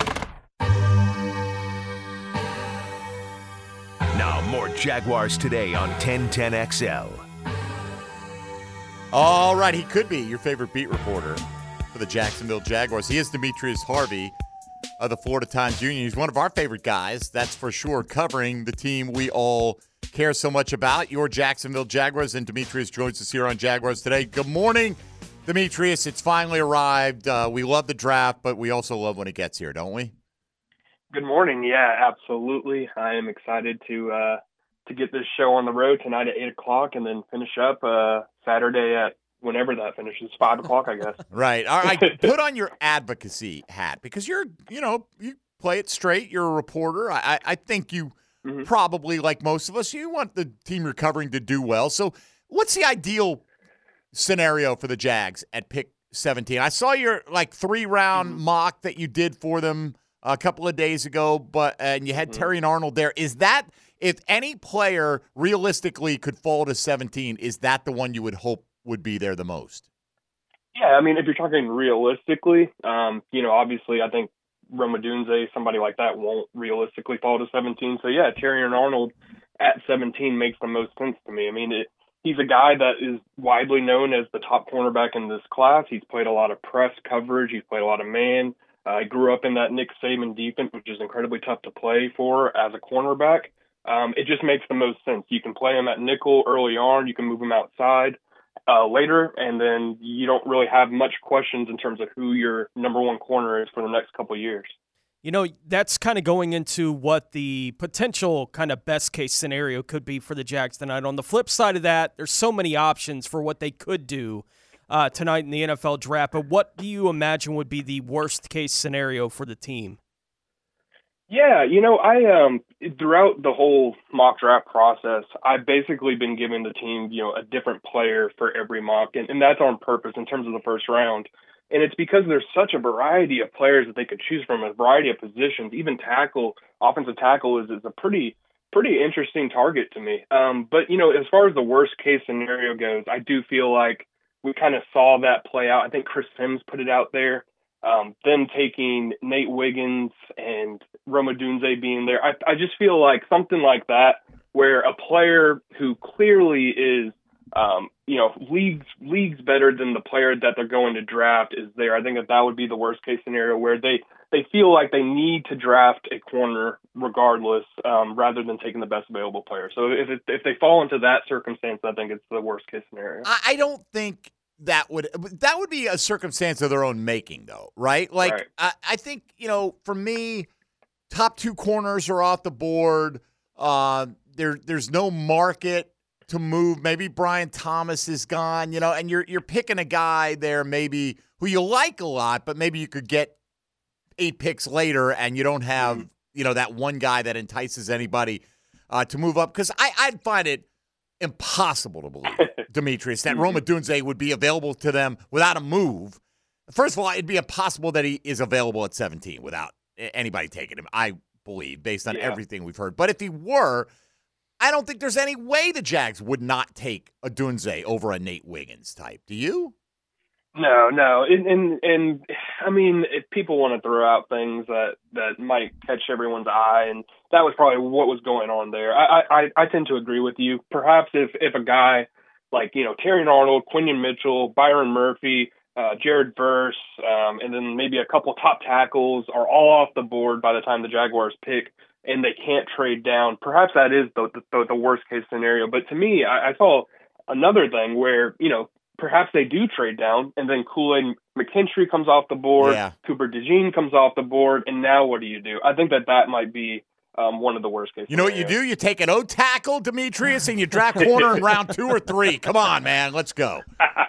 Now more Jaguars Today on ten ten X L. All right, he could be your favorite beat reporter for the Jacksonville Jaguars. He is Demetrius Harvey of the Florida Times-Union. He's one of our favorite guys, that's for sure, covering the team we all care so much about, your Jacksonville Jaguars. And Demetrius joins us here on Jaguars Today. Good morning, Demetrius. It's finally arrived. Uh, we love the draft, but we also love when it gets here, don't we? Good morning. Yeah, absolutely. I am excited to uh, to get this show on the road tonight at eight o'clock and then finish up uh, Saturday at whenever that finishes, five o'clock, I guess. Right. All right. Put on your advocacy hat because you're, you know, you play it straight. You're a reporter. I, I think you mm-hmm. probably, like most of us, you want the team you're covering to do well. So what's the ideal scenario for the Jags at pick seventeen? I saw your, like, three-round mm-hmm. mock that you did for them a couple of days ago, but and you had mm-hmm. Terry and Arnold there. Is that, if any player realistically could fall to seventeen, is that the one you would hope would be there the most? Yeah, I mean, if you're talking realistically, um, you know, obviously I think Rome Odunze, somebody like that, won't realistically fall to seventeen. So, yeah, Terry and Arnold at seventeen makes the most sense to me. I mean, it, he's a guy that is widely known as the top cornerback in this class. He's played a lot of press coverage. He's played a lot of man. I grew up in that Nick Saban defense, which is incredibly tough to play for as a cornerback. Um, it just makes the most sense. You can play him at nickel early on. You can move him outside uh, later, and then you don't really have much questions in terms of who your number one corner is for the next couple of years. You know, that's kind of going into what the potential kind of best case scenario could be for the Jags tonight. On the flip side of that, there's so many options for what they could do uh, tonight in the N F L draft. But what do you imagine would be the worst case scenario for the team? Yeah, you know, I um throughout the whole mock draft process, I've basically been giving the team, you know, a different player for every mock, and, and that's on purpose in terms of the first round. And it's because there's such a variety of players that they could choose from, a variety of positions. Even tackle, offensive tackle is, is a pretty pretty interesting target to me. Um, but, you know, as far as the worst case scenario goes, I do feel like we kind of saw that play out. I think Chris Sims put it out there. Um, them taking Nate Wiggins and Rome Odunze being there. I, I just feel like something like that, where a player who clearly is, um, you know, leagues leagues better than the player that they're going to draft is there. I think that that would be the worst case scenario, where they, they feel like they need to draft a corner regardless, um, rather than taking the best available player. So if it, if they fall into that circumstance, I think it's the worst case scenario. I, I don't think that would that would be a circumstance of their own making, though, right? Like right. I, I think, you know, for me, top two corners are off the board. Uh, there there's no market to move. Maybe Brian Thomas is gone, you know, and you're you're picking a guy there maybe who you like a lot, but maybe you could get eight picks later and you don't have, mm-hmm. you know, that one guy that entices anybody uh, to move up. Because I I'd find it impossible to believe, Demetrius, that Rome Odunze would be available to them without a move. First of all, it'd be impossible that he is available at seventeen without anybody taking him, I believe, based on yeah. everything we've heard. But if he were, I don't think there's any way the Jags would not take Odunze over a Nate Wiggins type. Do you? No, no. And, and, and I mean, if people want to throw out things that, that might catch everyone's eye, and that was probably what was going on there. I, I, I tend to agree with you. Perhaps if, if a guy like, you know, Terrion Arnold, Quinion Mitchell, Byron Murphy, uh, Jared Verse, um, and then maybe a couple top tackles are all off the board by the time the Jaguars pick, and they can't trade down, perhaps that is the, the, the worst case scenario. But to me, I, I saw another thing where, you know, perhaps they do trade down, and then Kool-Aid McKinstry comes off the board, yeah. Cooper DeJean comes off the board, and now what do you do? I think that that might be um, one of the worst cases. You know what you do? You take an O-tackle, Demetrius, and you draft corner in round two or three. Come on, man. Let's go.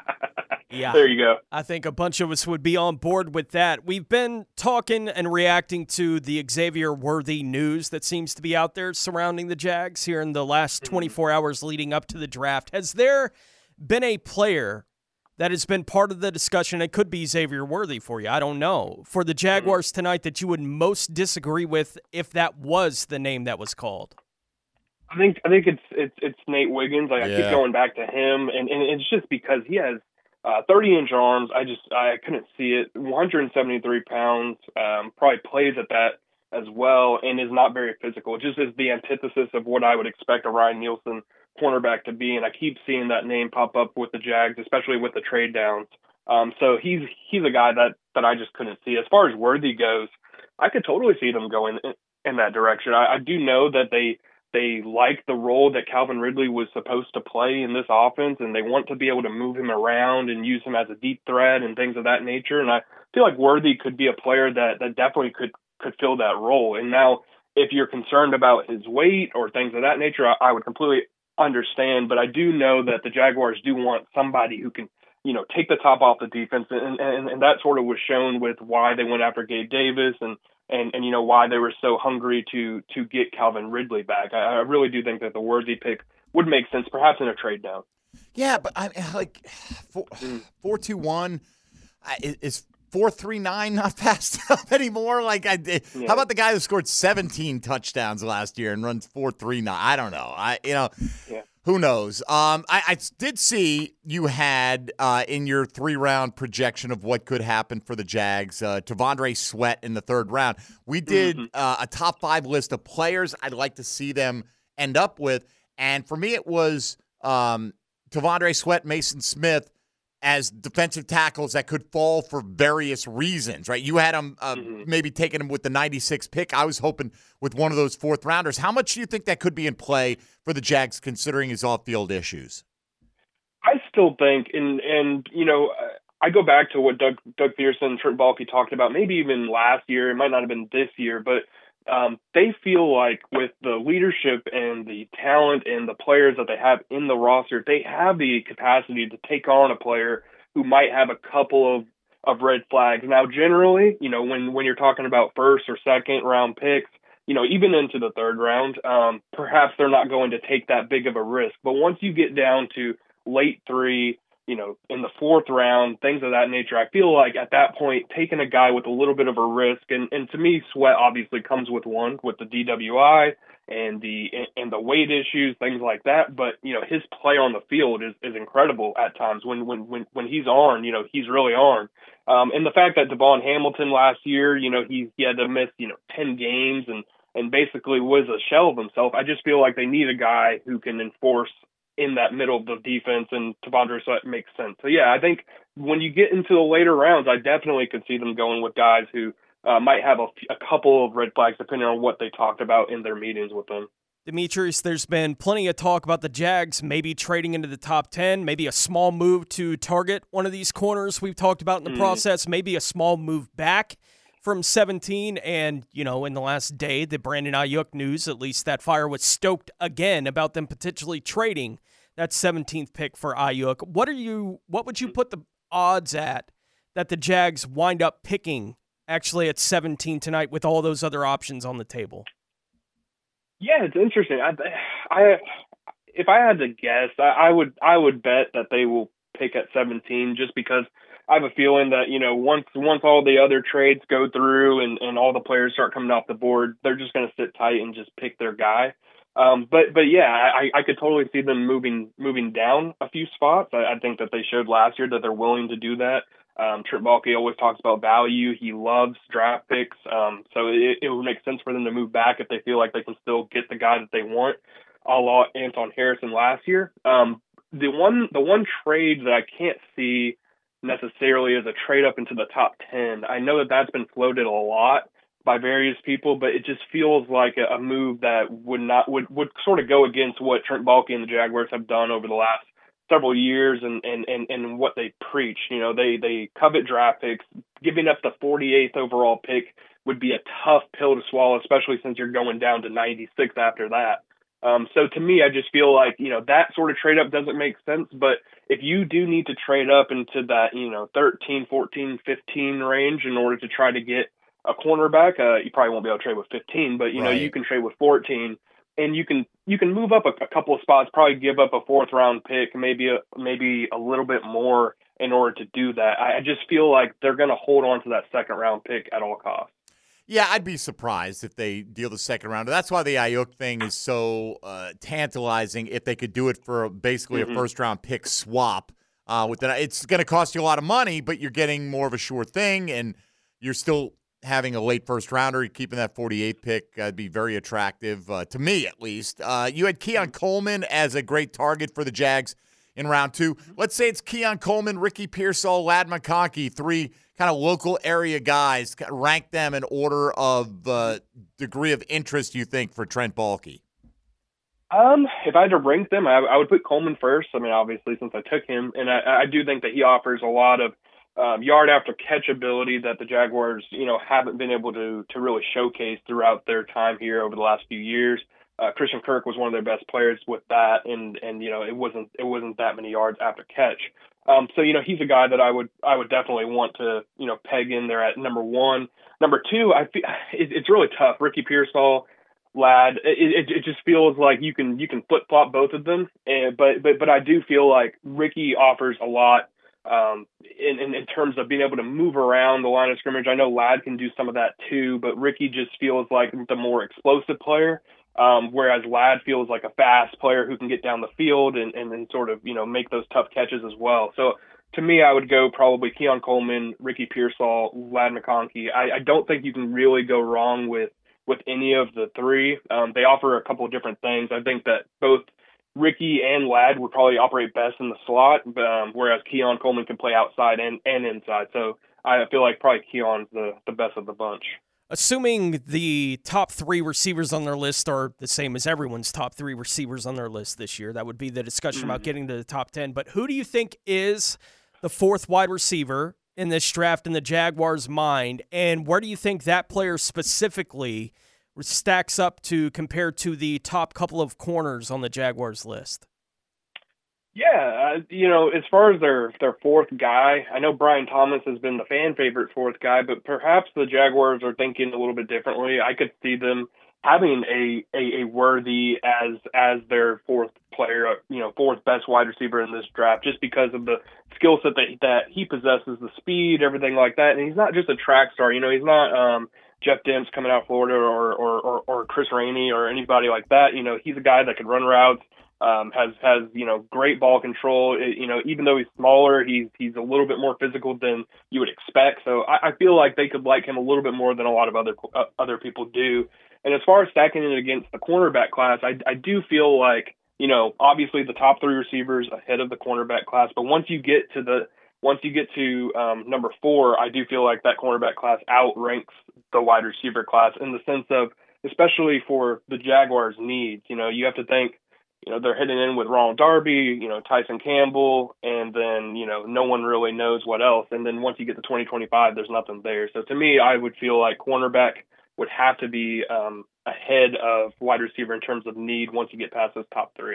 Yeah, there you go. I think a bunch of us would be on board with that. We've been talking and reacting to the Xavier Worthy news that seems to be out there surrounding the Jags here in the last twenty-four hours leading up to the draft. Has there been a player that has been part of the discussion? It could be Xavier Worthy for you, I don't know, for the Jaguars tonight that you would most disagree with if that was the name that was called? I think I think it's it's it's Nate Wiggins. Like, yeah. I keep going back to him, and, and it's just because he has uh, thirty-inch arms. I just I couldn't see it. one hundred seventy-three pounds, um, probably plays at that as well, and is not very physical. It just is the antithesis of what I would expect a Ryan Nielsen cornerback to be, and I keep seeing that name pop up with the Jags, especially with the trade downs. Um, so he's he's a guy that, that I just couldn't see. As far as Worthy goes, I could totally see them going in, in that direction. I, I do know that they they like the role that Calvin Ridley was supposed to play in this offense, and they want to be able to move him around and use him as a deep threat and things of that nature. And I feel like Worthy could be a player that, that definitely could, could fill that role. And now, if you're concerned about his weight or things of that nature, I, I would completely understand, but I do know that the Jaguars do want somebody who can, you know, take the top off the defense, and, and, and that sort of was shown with why they went after Gabe Davis and, and, and you know, why they were so hungry to to get Calvin Ridley back. I, I really do think that the Worthy pick would make sense, perhaps in a trade down. Yeah, but I like four, mm. four two one is four three nine not fast enough anymore? Like, I did. Yeah. How about the guy who scored seventeen touchdowns last year and runs four three nine? I don't know. I you know, yeah. Who knows? Um, I, I did see you had uh, in your three round projection of what could happen for the Jags, uh, T'Vondre Sweat in the third round. We did mm-hmm. uh, a top five list of players I'd like to see them end up with, and for me it was um, T'Vondre Sweat, Mason Smith, as defensive tackles that could fall for various reasons, right? You had him uh, Mm-hmm. maybe taking him with the ninety-sixth pick. I was hoping with one of those fourth rounders. How much do you think that could be in play for the Jags considering his off-field issues? I still think, and and you know, I go back to what Doug Doug Peterson, Trent Baalke talked about, maybe even last year. It might not have been this year, but um, they feel like with the leadership and the talent and the players that they have in the roster, they have the capacity to take on a player who might have a couple of, of red flags. Now, generally, you know, when when you're talking about first or second round picks, you know, even into the third round, um, perhaps they're not going to take that big of a risk. But once you get down to late three, you know, in the fourth round, things of that nature, I feel like at that point, taking a guy with a little bit of a risk, and, and to me, Sweat obviously comes with one, with the D W I and the and the weight issues, things like that. But, you know, his play on the field is, is incredible at times. When when when when he's on, you know, he's really on. Um, and the fact that Devon Hamilton last year, you know, he, he had to miss, you know, ten games and, and basically was a shell of himself. I just feel like they need a guy who can enforce in that middle of the defense, and T'Vondre Sweat makes sense. So, yeah, I think when you get into the later rounds, I definitely could see them going with guys who uh, might have a, a couple of red flags depending on what they talked about in their meetings with them. Demetrius, there's been plenty of talk about the Jags maybe trading into the top ten, maybe a small move to target one of these corners we've talked about in the mm. process, maybe a small move back from seventeen. And, you know, in the last day, the Brandon Ayuk news, at least that fire was stoked again about them potentially trading that seventeenth pick for Ayuk. What are you? What would you put the odds at that the Jags wind up picking actually at seventeen tonight with all those other options on the table? Yeah, it's interesting. I, I if I had to guess, I, I would I would bet that they will pick at seventeen, just because I have a feeling that, you know, once once all the other trades go through and, and all the players start coming off the board, they're just going to sit tight and just pick their guy. Um, but but yeah, I, I could totally see them moving moving down a few spots. I, I think that they showed last year that they're willing to do that. Um, Trent Baalke always talks about value. He loves draft picks, um, so it, it would make sense for them to move back if they feel like they can still get the guy that they want, a la Anton Harrison last year. Um, the one the one trade that I can't see necessarily as a trade up into the top ten, I know that that's been floated a lot by various people, but it just feels like a, a move that would not would, would sort of go against what Trent Baalke and the Jaguars have done over the last several years and, and, and, and what they preach. You know, they, they covet draft picks. Giving up the forty-eighth overall pick would be a tough pill to swallow, especially since you're going down to ninety-six after that. Um, so to me, I just feel like, you know, that sort of trade up doesn't make sense. But if you do need to trade up into that, you know, thirteen, fourteen, fifteen range in order to try to get a cornerback, uh, you probably won't be able to trade with fifteen, but you know, right. you can trade with fourteen, and you can you can move up a, a couple of spots, probably give up a fourth round pick, maybe a, maybe a little bit more in order to do that. I, I just feel like they're going to hold on to that second round pick at all costs. Yeah, I'd be surprised if they deal the second round. That's why the Ayuk thing is so uh, tantalizing. If they could do it for basically mm-hmm. a first round pick swap, uh, with that, it's going to cost you a lot of money, but you're getting more of a sure thing, and you're still having a late first rounder, keeping that forty-eighth pick, would uh, be very attractive uh, to me, at least. Uh, you had Keon Coleman as a great target for the Jags in round two. Let's say it's Keon Coleman, Ricky Pearsall, Ladd McConkey, three kind of local area guys. Rank them in order of uh, degree of interest, you think, for Trent Baalke. Um, if I had to rank them, I, I would put Coleman first. I mean, obviously, since I took him, and I, I do think that he offers a lot of Um, yard after catch ability that the Jaguars, you know, haven't been able to to really showcase throughout their time here over the last few years. Uh, Christian Kirk was one of their best players with that, and and you know, it wasn't it wasn't that many yards after catch. Um, so you know, he's a guy that I would I would definitely want to you know peg in there at number one. Number two, I feel it, it's really tough. Ricky Pearsall, Ladd, it, it it just feels like you can you can flip flop both of them, and but but but I do feel like Ricky offers a lot. Um, in, in, in terms of being able to move around the line of scrimmage. I know Ladd can do some of that too, but Ricky just feels like the more explosive player, um, whereas Ladd feels like a fast player who can get down the field and, and, and sort of, you know, make those tough catches as well. So to me, I would go probably Keon Coleman, Ricky Pearsall, Ladd McConkey. I, I don't think you can really go wrong with, with any of the three. Um, they offer a couple of different things. I think that both Ricky and Ladd would probably operate best in the slot, um, whereas Keon Coleman can play outside and, and inside. So I feel like probably Keon's the, the best of the bunch. Assuming the top three receivers on their list are the same as everyone's top three receivers on their list this year, that would be the discussion mm-hmm. about getting to the top ten. But who do you think is the fourth wide receiver in this draft in the Jaguars' mind, and where do you think that player specifically stacks up to compared to the top couple of corners on the Jaguars list? Yeah, uh, you know, as far as their their fourth guy, I know Brian Thomas has been the fan favorite fourth guy, but perhaps the Jaguars are thinking a little bit differently. I could see them having a, a, a Worthy as as their fourth player, you know, fourth best wide receiver in this draft, just because of the skill set that that he possesses, the speed, everything like that. And he's not just a track star, you know, he's not um, Jeff Demps coming out of Florida or, or or or Chris Rainey or anybody like that. You know, he's a guy that can run routes. Um, has, has, you know, great ball control. It, you know, even though he's smaller, he's, he's a little bit more physical than you would expect. So I, I feel like they could like him a little bit more than a lot of other, uh, other people do. And as far as stacking it against the cornerback class, I, I do feel like, you know, obviously the top three receivers ahead of the cornerback class, but once you get to the, once you get to um, number four, I do feel like that cornerback class outranks the wide receiver class in the sense of, especially for the Jaguars' needs. You know, you have to think, you know, they're heading in with Ronald Darby, you know, Tyson Campbell, and then, you know, no one really knows what else. And then once you get to twenty twenty-five, there's nothing there. So to me, I would feel like cornerback would have to be um, ahead of wide receiver in terms of need once you get past those top three.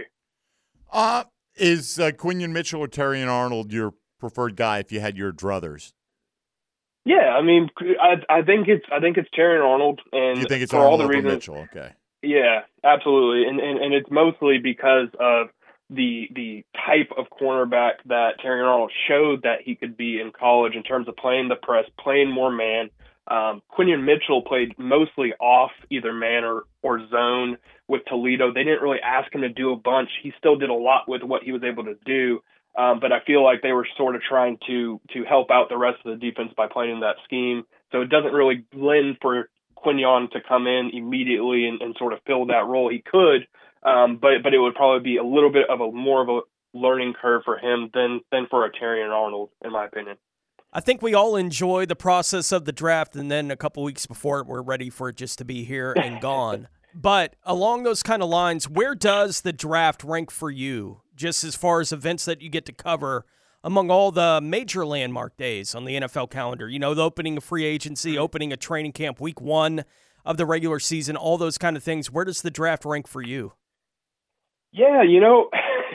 Uh, is uh, Quinion Mitchell or Terrion Arnold your preferred guy if you had your druthers? Yeah, I mean, I, I think it's I think it's Terrion Arnold, and you think it's for Arnold all the over reasons, Mitchell? Okay. Yeah, absolutely, and, and and it's mostly because of the the type of cornerback that Terrion Arnold showed that he could be in college in terms of playing the press, playing more man. Um, Quinion Mitchell played mostly off either man or, or zone with Toledo. They didn't really ask him to do a bunch. He still did a lot with what he was able to do, um, but I feel like they were sort of trying to to help out the rest of the defense by playing in that scheme. So it doesn't really blend for Quinion to come in immediately and, and sort of fill that role. He could, um, but but it would probably be a little bit of a more of a learning curve for him than than for a Terrion Arnold, in my opinion. I think we all enjoy the process of the draft, and then a couple weeks before it, we're ready for it just to be here and gone. But along those kind of lines, where does the draft rank for you, just as far as events that you get to cover among all the major landmark days on the N F L calendar? You know, the opening of free agency, opening a training camp, week one of the regular season, all those kind of things. Where does the draft rank for you? Yeah, you know,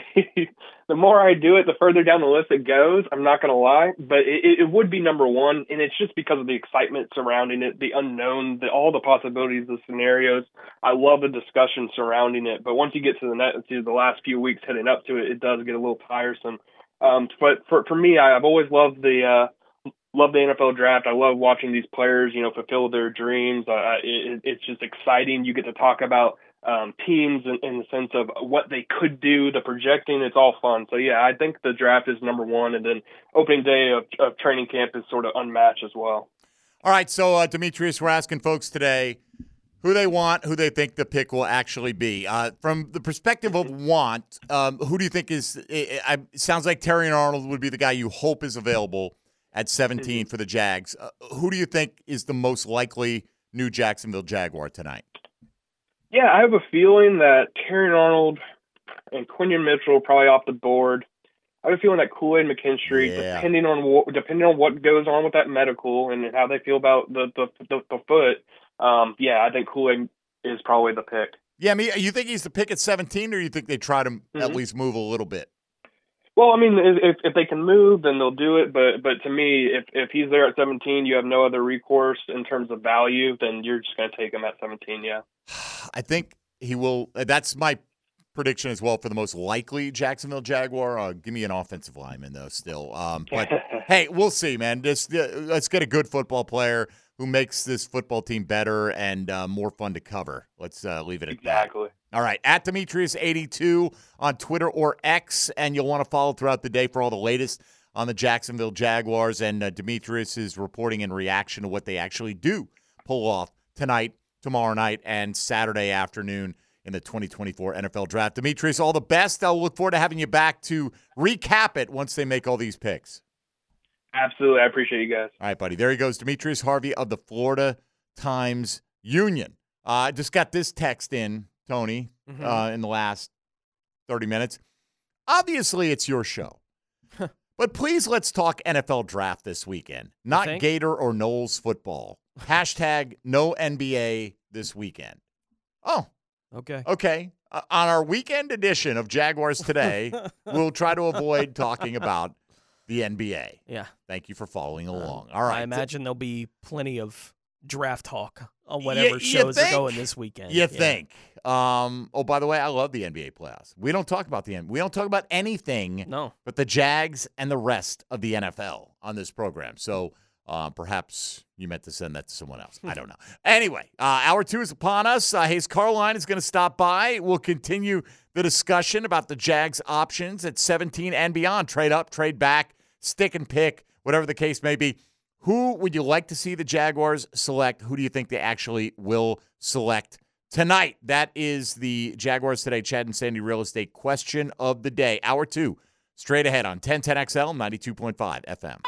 the more I do it, the further down the list it goes. I'm not going to lie, but it, it would be number one, and it's just because of the excitement surrounding it, the unknown, the, all the possibilities, the scenarios. I love the discussion surrounding it, but once you get to the net, to the last few weeks heading up to it, it does get a little tiresome. Um, but for for me, I, I've always loved the uh, love the N F L draft. I love watching these players, you know, fulfill their dreams. Uh, it, it's just exciting. You get to talk about um, teams in, in the sense of what they could do, the projecting. It's all fun. So yeah, I think the draft is number one, and then opening day of, of training camp is sort of unmatched as well. All right, so uh, Demetrius, we're asking folks today who they want, who they think the pick will actually be. Uh, from the perspective of want, um, who do you think is – it, it sounds like Terrion Arnold would be the guy you hope is available at seventeen for the Jags. Uh, who do you think is the most likely new Jacksonville Jaguar tonight? Yeah, I have a feeling that Terrion Arnold and Quinion Mitchell are probably off the board. I have a feeling that Kool-Aid McKinstry, yeah. depending on what, depending on what goes on with that medical and how they feel about the, the, the, the foot – Um, yeah, I think Kool-Aid is probably the pick. Yeah, I mean, you think he's the pick at seventeen, or you think they try to mm-hmm. at least move a little bit? Well, I mean, if if they can move, then they'll do it. But but to me, if if he's there at seventeen, you have no other recourse in terms of value, then you're just going to take him at seventeen, yeah. I think he will. That's my prediction as well for the most likely Jacksonville Jaguar. Uh, give me an offensive lineman, though, still. Um, but, hey, we'll see, man. Just, uh, let's get a good football player who makes this football team better and uh, more fun to cover. Let's uh, leave it at exactly. that. All right, at Demetrius eighty-two on Twitter or X, and you'll want to follow throughout the day for all the latest on the Jacksonville Jaguars. And uh, Demetrius is reporting in reaction to what they actually do pull off tonight, tomorrow night, and Saturday afternoon in the twenty twenty-four N F L Draft. Demetrius, all the best. I'll look forward to having you back to recap it once they make all these picks. Absolutely. I appreciate you guys. All right, buddy. There he goes, Demetrius Harvey of the Florida Times Union. I uh, just got this text in, Tony, mm-hmm. uh, in the last thirty minutes. Obviously, it's your show. But please let's talk N F L Draft this weekend, not Gator or Knowles football. Hashtag no N B A this weekend. Oh, okay. Okay. Uh, on our weekend edition of Jaguars Today, we'll try to avoid talking about the N B A. Yeah. Thank you for following uh, along. All right. I imagine there'll be plenty of draft talk on whatever y- shows think? are going this weekend. You yeah. think? Um, oh, by the way, I love the N B A playoffs. We don't talk about the N B A. We don't talk about anything no. but the Jags and the rest of the N F L on this program. So uh, perhaps you meant to send that to someone else. I don't know. Anyway, uh, hour two is upon us. Uh, Hayes Carline is going to stop by. We'll continue the discussion about the Jags options at seventeen and beyond. Trade up, trade back, stick and pick, whatever the case may be. Who would you like to see the Jaguars select? Who do you think they actually will select tonight? That is the Jaguars Today Chad and Sandy Real Estate question of the day. Hour two, straight ahead on ten ten X L, ninety-two point five F M.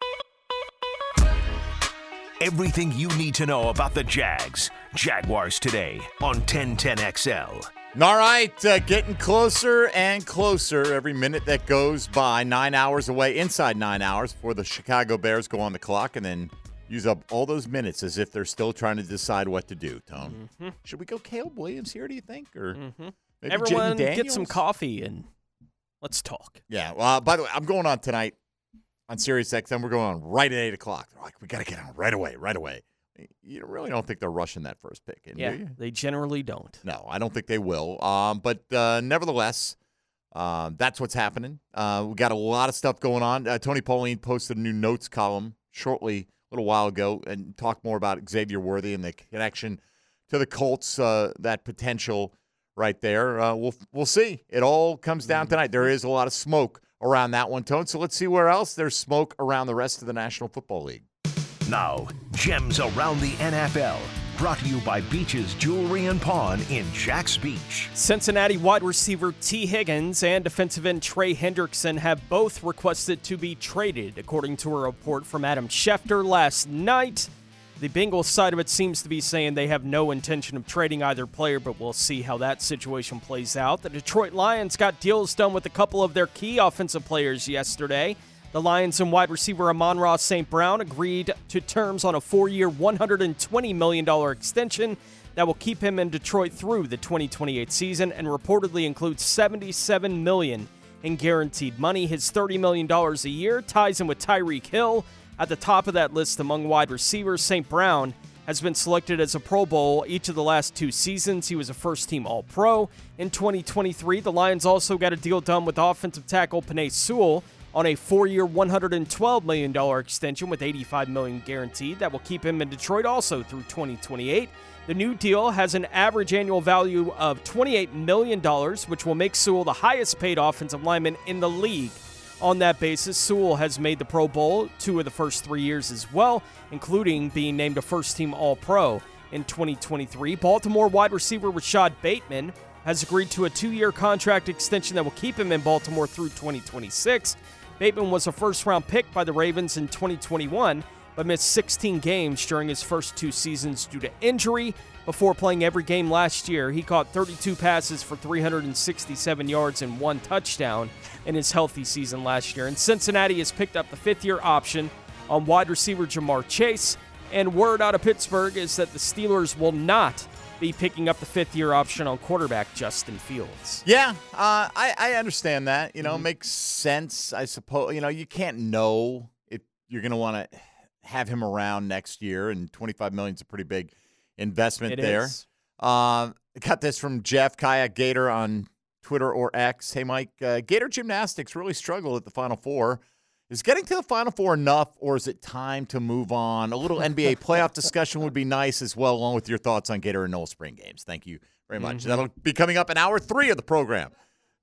Everything you need to know about the Jags. Jaguars Today on ten ten X L. All right, uh, getting closer and closer every minute that goes by. Nine hours away, inside nine hours, before the Chicago Bears go on the clock and then use up all those minutes as if they're still trying to decide what to do, Tone. Mm-hmm. Should we go Caleb Williams here, do you think? Or mm-hmm. maybe Everyone Jaden get some coffee and let's talk. Yeah, well, uh, by the way, I'm going on tonight on Sirius X M. We're going on right at eight o'clock. They're like, we got to get on right away, right away. You really don't think they're rushing that first pick, in, yeah, do you? They generally don't. No, I don't think they will. Um, but uh, nevertheless, uh, that's what's happening. Uh, we got a lot of stuff going on. Uh, Tony Pauline posted a new notes column shortly, a little while ago, and talked more about Xavier Worthy and the connection to the Colts, uh, that potential right there. Uh, we'll we'll see. It all comes down tonight. There is a lot of smoke around that one, Tone. So let's see where else there's smoke around the rest of the National Football League. Now, Gems Around the N F L, brought to you by Beaches Jewelry and Pawn in Jax Beach. Cincinnati wide receiver T. Higgins and defensive end Trey Hendrickson have both requested to be traded, according to a report from Adam Schefter last night. The Bengals side of it seems to be saying they have no intention of trading either player, but we'll see how that situation plays out. The Detroit Lions got deals done with a couple of their key offensive players yesterday. The Lions and wide receiver Amon-Ra Saint Brown agreed to terms on a four-year, one hundred twenty million dollars extension that will keep him in Detroit through the twenty twenty-eight season and reportedly includes seventy-seven million dollars in guaranteed money. His thirty million dollars a year ties him with Tyreek Hill. At the top of that list among wide receivers, Saint Brown has been selected as a Pro Bowl each of the last two seasons. He was a first-team All-Pro. In twenty twenty-three, the Lions also got a deal done with offensive tackle Penei Sewell on a four-year, one hundred twelve million dollars extension with eighty-five million dollars guaranteed. That will keep him in Detroit also through twenty twenty-eight. The new deal has an average annual value of twenty-eight million dollars, which will make Sewell the highest-paid offensive lineman in the league. On that basis, Sewell has made the Pro Bowl two of the first three years as well, including being named a first-team All-Pro in twenty twenty-three. Baltimore wide receiver Rashad Bateman has agreed to a two-year contract extension that will keep him in Baltimore through twenty twenty-six. Bateman was a first-round pick by the Ravens in twenty twenty-one, but missed sixteen games during his first two seasons due to injury. Before playing every game last year, he caught thirty-two passes for three hundred sixty-seven yards and one touchdown in his healthy season last year. And Cincinnati has picked up the fifth-year option on wide receiver Jamar Chase. And word out of Pittsburgh is that the Steelers will not be picking up the fifth-year option on quarterback Justin Fields. Yeah, uh, I, I understand that. You know, Mm-hmm. it makes sense, I suppose. You know, you can't know if you're going to want to have him around next year, and twenty-five million dollars is a pretty big investment It there. is. Uh, got this from Jeff Kayak Gator on Twitter or X. Hey, Mike, uh, Gator Gymnastics really struggled at the Final Four. Is getting to the Final Four enough, or is it time to move on? A little N B A playoff discussion would be nice as well, along with your thoughts on Gator and Knoll Spring games. Thank you very much. Mm-hmm. That'll be coming up in hour three of the program.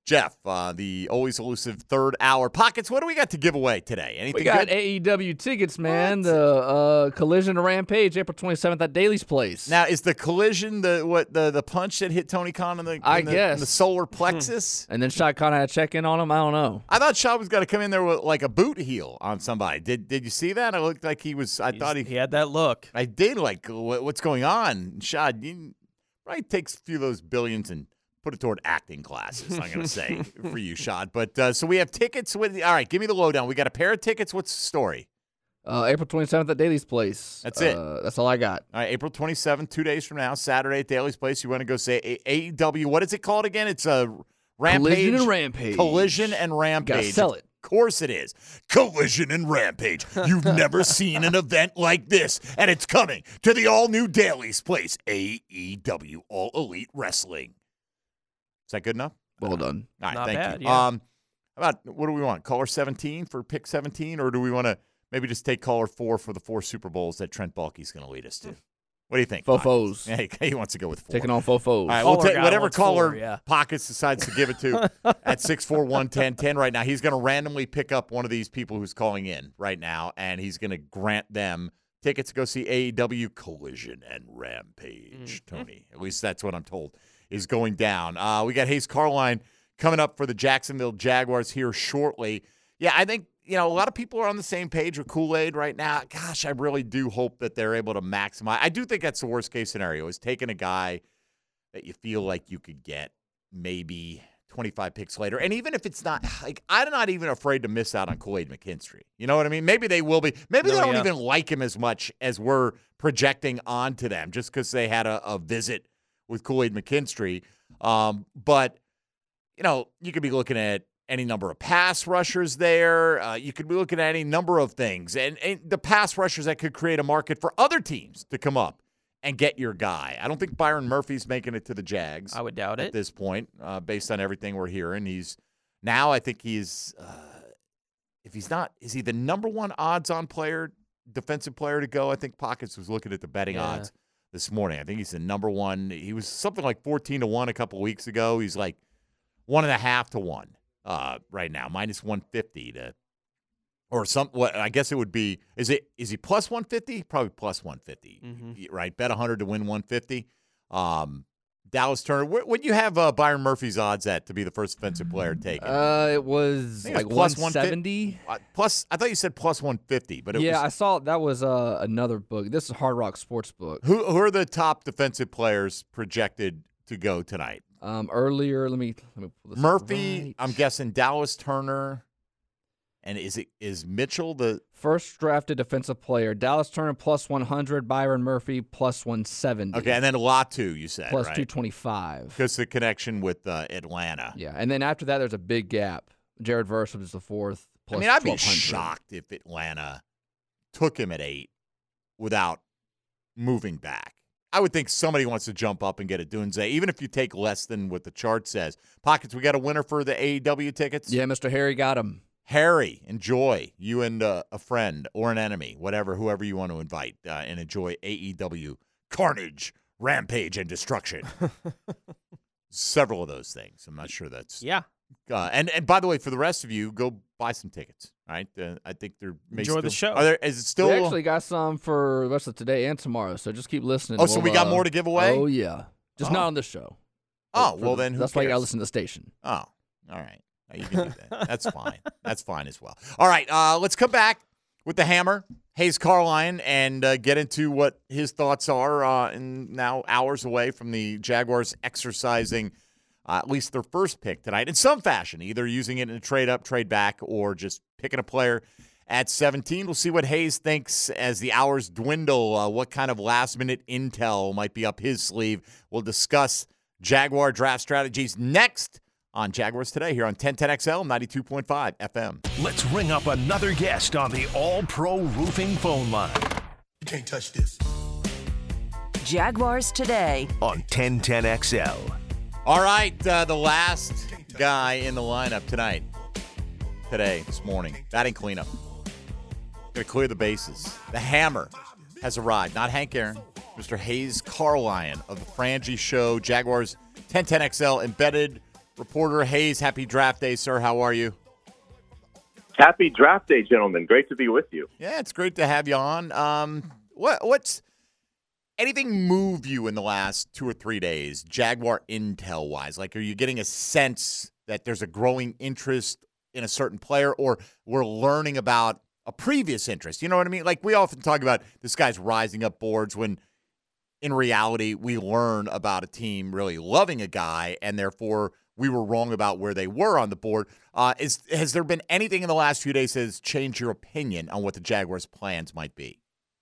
Jeff, uh, the always elusive third hour. Pockets, what do we got to give away today? Anything We got good? A E W tickets, man. What? The uh, Collision and Rampage, April twenty-seventh at Daly's Place. Now, is the collision the what the, the punch that hit Tony Khan in the, in I the, guess. in the solar plexus? And then Shot Khan had a check in on him. I don't know. I thought Shaw was going to come in there with like a boot heel on somebody. Did Did you see that? It looked like he was. I He's- thought he. he had that look. I did like what, what's going on. Shaw, you, right? Takes a few of those billions and put it toward acting classes. I'm going to say for you, Shad. But uh, so we have tickets with. All right, give me the lowdown. We got a pair of tickets. What's the story? Uh, April twenty-seventh at Daly's Place. That's it. Uh, that's all I got. All right, April twenty-seventh, two days from now, Saturday at Daly's Place. You want to go say A E W. What is it called again? It's a Rampage. Collision and Rampage. Collision and Rampage. Gotta sell it. Of course it is. Collision and Rampage. You've never seen an event like this, and it's coming to the all-new Daly's Place. A E W, All Elite Wrestling. Is that good enough? Well done. All right, Not thank bad, you. yeah. Um, how about, what do we want? Caller seventeen for pick seventeen, or do we want to maybe just take caller four for the four Super Bowls that Trent Baalke's going to lead us to? What do you think? Fofos. Hey, he wants to go with four. Taking on Fofos. All right, we'll Caller take guy whatever wants caller four, yeah. Pockets decides to give it to at six four one, one zero one zero right now. He's going to randomly pick up one of these people who's calling in right now, and he's going to grant them tickets to go see A E W Collision and Rampage, Mm-hmm. Tony. At least that's what I'm told is going down. Uh, we got Hayes Carline coming up for the Jacksonville Jaguars here shortly. Yeah, I think, you know, a lot of people are on the same page with Kool-Aid right now. Gosh, I really do hope that they're able to maximize. I do think that's the worst case scenario, is taking a guy that you feel like you could get maybe twenty-five picks later. And even if it's not, like, I'm not even afraid to miss out on Kool-Aid McKinstry. You know what I mean? Maybe they will be. Maybe No, they don't yeah. even like him as much as we're projecting onto them just because they had a, a visit with Kool-Aid McKinstry. Um, but, you know, you could be looking at any number of pass rushers there. Uh, you could be looking at any number of things. And, and the pass rushers that could create a market for other teams to come up and get your guy. I don't think Byron Murphy's making it to the Jags. I would doubt at it. this point, uh, based on everything we're hearing. He's now, I think he's, uh, if he's not, is he the number one odds-on player, defensive player to go? I think Pockets was looking at the betting Yeah. odds this morning. I think he's the number one. He was something like fourteen to one a couple weeks ago. He's like one and a half to one uh, right now, minus one fifty to, or some. What I guess it would be. Is it? Is he plus one fifty? Probably plus one fifty. Mhm. Right? Bet a hundred to win one fifty. Um, Dallas Turner. What would you have uh, Byron Murphy's odds at to be the first defensive player taken? Uh, it was I think it was like plus one seventy. Uh, plus, I thought you said plus one fifty, but it Yeah, I was. saw that was uh, another book. This is Hard Rock Sports book. Who, who are the top defensive players projected to go tonight? Um, earlier, let me let me pull this up Murphy, right. I'm guessing Dallas Turner, and is it is Mitchell the First drafted defensive player. Dallas Turner plus one hundred. Byron Murphy plus one seventy. okay? And then Latu, you said plus right? two twenty-five. Because the connection with uh, Atlanta. Yeah, and then after that, there's a big gap. Jared Verse was the fourth. I Plus mean, I'd be twelve hundred. shocked if Atlanta took him at eight without moving back. I would think somebody wants to jump up and get a Dunze, even if you take less than what the chart says. Pockets, we got a winner for the A E W tickets? Yeah, Mister Harry got him. Harry, enjoy. You and uh, a friend or an enemy, whatever, whoever you want to invite, uh, and enjoy A E W Carnage, Rampage, and Destruction. Several of those things. I'm not sure that's. Yeah. Uh, and and by the way, for the rest of you, go buy some tickets. All right, uh, I think they're may Enjoy the still- show. Are there? Is it still? We actually got some for the rest of today and tomorrow, so just keep listening. Oh, so we got uh, more to give away? Oh yeah, just Oh. not on this show. Oh, But for well the- then who that's why you gotta cares? listen to the station. Oh, all right. Now you can do that. That's fine. That's fine as well. All right, uh, let's come back with the hammer, Hayes Carline, and uh, get into what his thoughts are. Uh, and now hours away from the Jaguars exercising uh, at least their first pick tonight in some fashion, either using it in a trade up, trade back, or just picking a player at seventeen. We'll see what Hayes thinks as the hours dwindle, uh, what kind of last-minute intel might be up his sleeve. We'll discuss Jaguar draft strategies next on Jaguars Today here on ten ten X L ninety-two point five F M. Let's ring up another guest on the All-Pro Roofing phone line You can't touch this. Jaguars Today. on ten ten X L. All right, uh, the last guy in the lineup tonight, today, this morning, batting cleanup. Going to clear the bases. The hammer has arrived. Not Hank Aaron, Mister Hayes Carline of the Frangie Show, Jaguars ten ten X L embedded Reporter Hayes, happy draft day, sir. How are you? Happy draft day, gentlemen. Great to be with you. Yeah, it's great to have you on. Um, what what's anything move you in the last two or three days, Jaguar intel wise? Like, are you getting a sense that there's a growing interest in a certain player, or we're learning about a previous interest? You know what I mean? Like, we often talk about this guy's rising up boards when in reality we learn about a team really loving a guy and therefore we were wrong about where they were on the board. Uh, is has there been anything in the last few days that has changed your opinion on what the Jaguars' plans might be?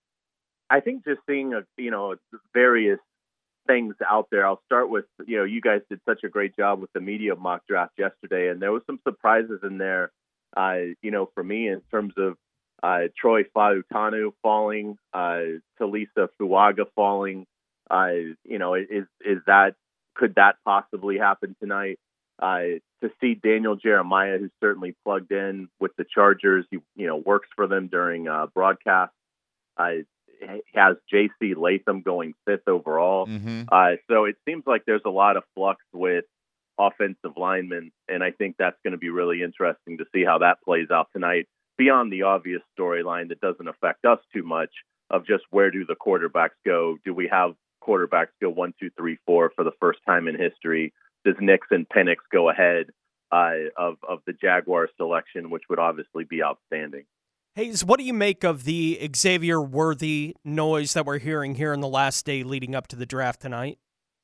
I think just seeing, a, you know, various things out there. I'll start with, you know, you guys did such a great job with the media mock draft yesterday, and there was some surprises in there, uh, you know, for me in terms of uh, Troy Fautanu falling, uh, Talisa Fuaga falling. Uh, you know, is is that could that possibly happen tonight? Uh, to see Daniel Jeremiah, who's certainly plugged in with the Chargers, he you know works for them during uh, broadcast. Uh, has J C Latham going fifth overall. Mm-hmm. Uh, so it seems like there's a lot of flux with offensive linemen, and I think that's going to be really interesting to see how that plays out tonight, beyond the obvious storyline that doesn't affect us too much of just where do the quarterbacks go? Do we have quarterbacks go one, two, three, four for the first time in history? Does Nix and Penix go ahead uh, of, of the Jaguars selection, which would obviously be outstanding? Hayes, what do you make of the Xavier Worthy noise that we're hearing here in the last day leading up to the draft tonight?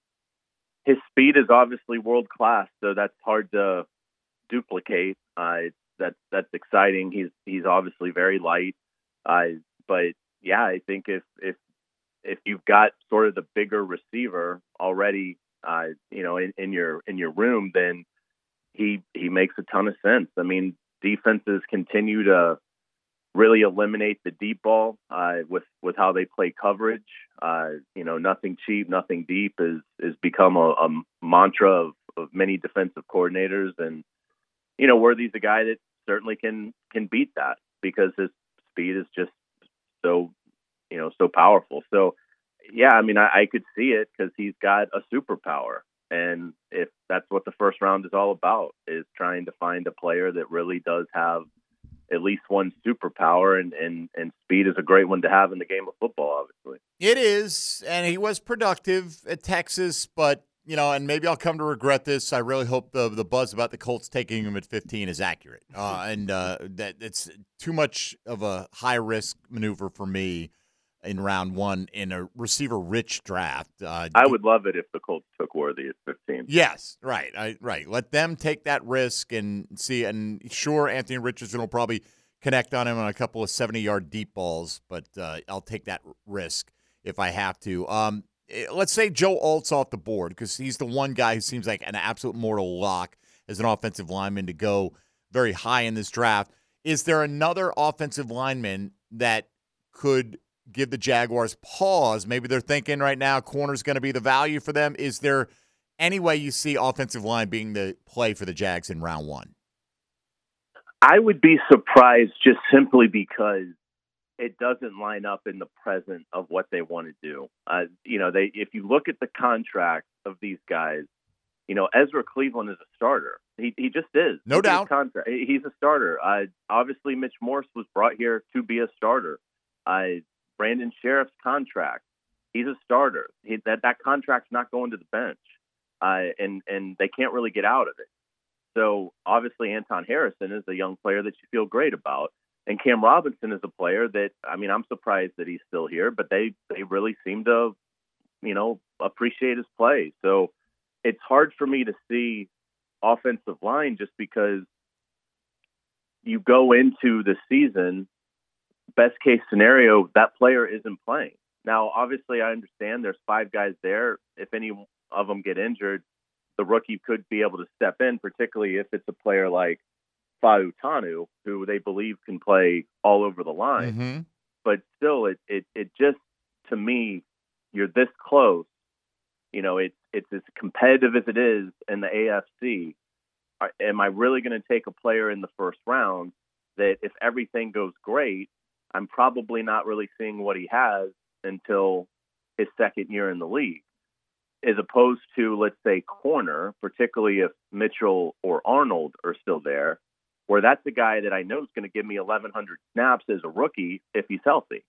His speed is obviously world class, so that's hard to duplicate. Uh, that's that's exciting. He's he's obviously very light, uh, but yeah, I think if if if you've got sort of the bigger receiver already, uh, you know, in, in your in your room, then he he makes a ton of sense. I mean, defenses continue to really eliminate the deep ball uh, with with how they play coverage. Uh, you know, nothing cheap, nothing deep is is become a, a mantra of, of many defensive coordinators. And you know, Worthy's a guy that certainly can can beat that because his speed is just so you know so powerful. So yeah, I mean, I, I could see it because he's got a superpower. And if that's what the first round is all about, is trying to find a player that really does have at least one superpower, and, and, and speed is a great one to have in the game of football, obviously. It is, and he was productive at Texas, but, you know, and maybe I'll come to regret this. I really hope the the buzz about the Colts taking him at fifteen is accurate, uh, and uh, that it's too much of a high-risk maneuver for me in round one in a receiver-rich draft. Uh, I would love it if the Colts took Worthy at fifteen. Yes, right, I, right. Let them take that risk and see. And sure, Anthony Richardson will probably connect on him on a couple of seventy-yard deep balls, but uh, I'll take that risk if I have to. Um, let's say Joe Alt's off the board because he's the one guy who seems like an absolute mortal lock as an offensive lineman to go very high in this draft. Is there another offensive lineman that could give the Jaguars pause? Maybe they're thinking right now corner's going to be the value for them. Is there any way you see offensive line being the play for the Jags in round one? I would be surprised just simply because it doesn't line up in the present of what they want to do. Uh, you know, they if you look at the contract of these guys, you know, Ezra Cleveland is a starter. He he just is. No Look at his doubt. contract. He's a starter. Uh, obviously, Mitch Morse was brought here to be a starter. Uh, Brandon Sheriff's contract, he's a starter. He, that that contract's not going to the bench, uh, and and they can't really get out of it. So obviously, Anton Harrison is a young player that you feel great about, and Cam Robinson is a player that I mean I'm surprised that he's still here, but they they really seem to, you know, appreciate his play. So it's hard for me to see offensive line just because you go into the season. Best case scenario, that player isn't playing. Now, obviously, I understand there's five guys there. If any of them get injured, the rookie could be able to step in, particularly if it's a player like Fautanu, who they believe can play all over the line. Mm-hmm. But still, it, it it just, to me, you're this close. You know, it, it's as competitive as it is in the A F C. Are, am I really going to take a player in the first round that if everything goes great, I'm probably not really seeing what he has until his second year in the league. as opposed to, let's say, corner, particularly if Mitchell or Arnold are still there, where that's a guy that I know is going to give me eleven hundred snaps as a rookie if he's healthy.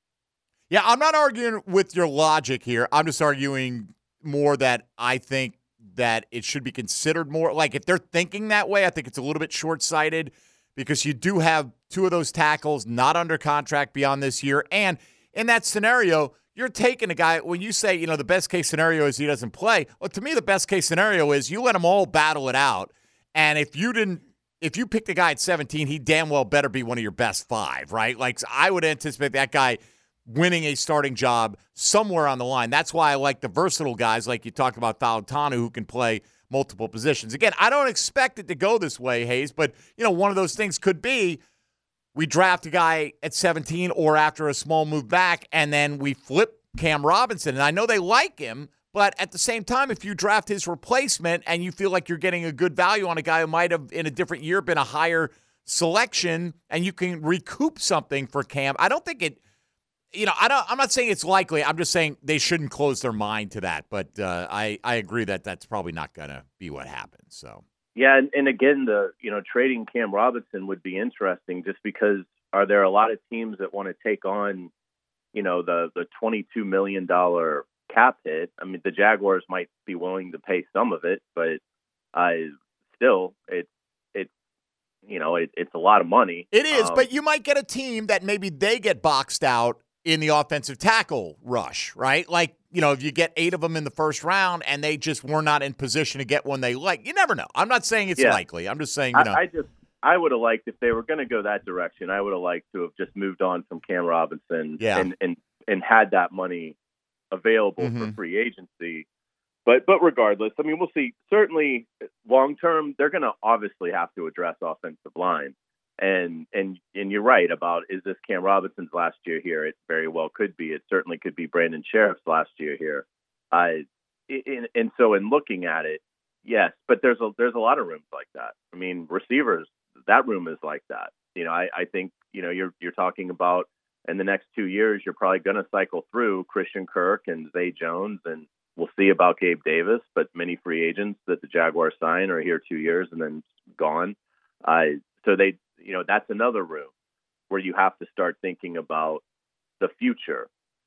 Yeah, I'm not arguing with your logic here. I'm just arguing more that I think that it should be considered more. Like, if they're thinking that way, I think it's a little bit short-sighted because you do have two of those tackles not under contract beyond this year. And in that scenario, you're taking a guy, when you say, you know, the best-case scenario is he doesn't play, well, to me, the best-case scenario is you let them all battle it out. And if you didn't, if you picked a guy at seventeen, he damn well better be one of your best five, right? Like, I would anticipate that guy winning a starting job somewhere on the line. That's why I like the versatile guys like you talked about Fautanu who can play multiple positions. Again, I don't expect it to go this way, Hayes, but, you know, one of those things could be we draft a guy at seventeen or after a small move back, and then we flip Cam Robinson. And I know they like him, but at the same time, if you draft his replacement and you feel like you're getting a good value on a guy who might have in a different year been a higher selection and you can recoup something for Cam, I don't think it – You know, I don't, I'm not saying it's likely. I'm just saying they shouldn't close their mind to that. But uh, I, I agree that that's probably not going to be what happens. So yeah, and, and again, the you know trading Cam Robinson would be interesting just because are there a lot of teams that want to take on, you know, the the twenty-two million dollars cap hit? I mean, the Jaguars might be willing to pay some of it, but uh, still, it's it's you know it, it's a lot of money. It is, um, but you might get a team that maybe they get boxed out in the offensive tackle rush, right? Like, you know, if you get eight of them in the first round and they just were not in position to get one they like, you never know. I'm not saying it's yeah. likely. I'm just saying, you know. I, I just, I would have liked, if they were going to go that direction, I would have liked to have just moved on from Cam Robinson yeah. and, and, and had that money available mm-hmm. for free agency. But, but regardless, I mean, we'll see. Certainly long term, they're going to obviously have to address offensive line. And and and you're right about, is this Cam Robinson's last year here? It very well could be. It certainly could be Brandon Sheriff's last year here. Uh, in, and so in looking at it, yes, but there's a there's a lot of rooms like that. I mean, receivers, that room is like that. You know, I, I think, you know, you're you're talking about in the next two years, you're probably going to cycle through Christian Kirk and Zay Jones, and we'll see about Gabe Davis. But many free agents that the Jaguars sign are here two years and then gone. Uh, so they. You know, that's another room where you have to start thinking about the future.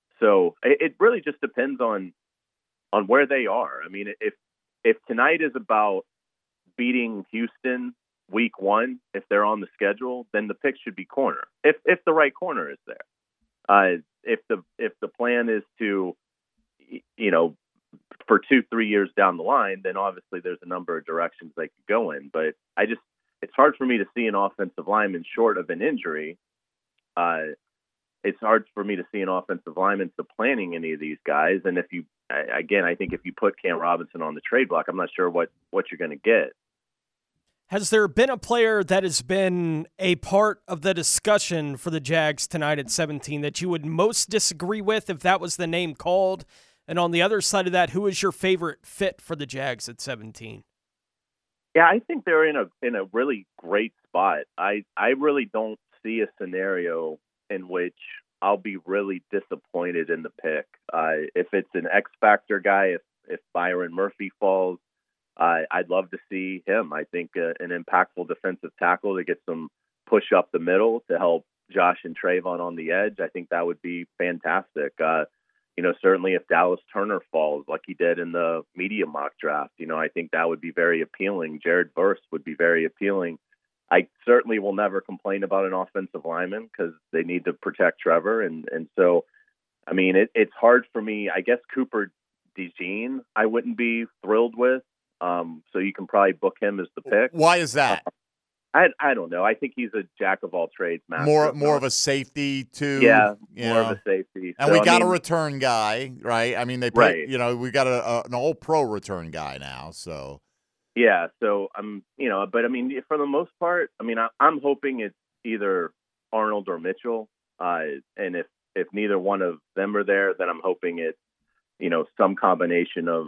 So it, it really just depends on on where they are. I mean, if if tonight is about beating Houston week one, if they're on the schedule, then the pick should be corner. If if the right corner is there. Uh, if the if the plan is to, you know, for two three years down the line, then obviously there's a number of directions they could go in. But I just. It's hard for me to see an offensive lineman short of an injury. Uh, it's hard for me to see an offensive lineman supplanting any of these guys. And if you, again, I think if you put Cam Robinson on the trade block, I'm not sure what, what you're going to get. Has there been a player that has been a part of the discussion for the Jags tonight at seventeen that you would most disagree with if that was the name called? And on the other side of that, who is your favorite fit for the Jags at seventeen? Yeah, I think they're in a in a really great spot. I, I really don't see a scenario in which I'll be really disappointed in the pick. Uh, if it's an X factor guy, if if Byron Murphy falls, uh, I'd love to see him. I think uh, an impactful defensive tackle to get some push up the middle to help Josh and Trayvon on the edge. I think that would be fantastic. Uh, You know, certainly if Dallas Turner falls like he did in the media mock draft, you know, I think that would be very appealing. Jared Verse would be very appealing. I certainly will never complain about an offensive lineman because they need to protect Trevor. And, and so, I mean, it, it's hard for me. I guess Cooper DeJean I wouldn't be thrilled with. Um, so you can probably book him as the pick. Why is that? Uh, I I don't know. I think he's a jack of all trades master. More more of a safety too. Yeah, you more know. of a safety. And so, we got I mean, a return guy, right? I mean, they pay, right. you know, we got a, a an all pro return guy now. So yeah, so I'm you know, but I mean, for the most part, I mean, I, I'm hoping it's either Arnold or Mitchell, uh, and if if neither one of them are there, then I'm hoping it's you know some combination of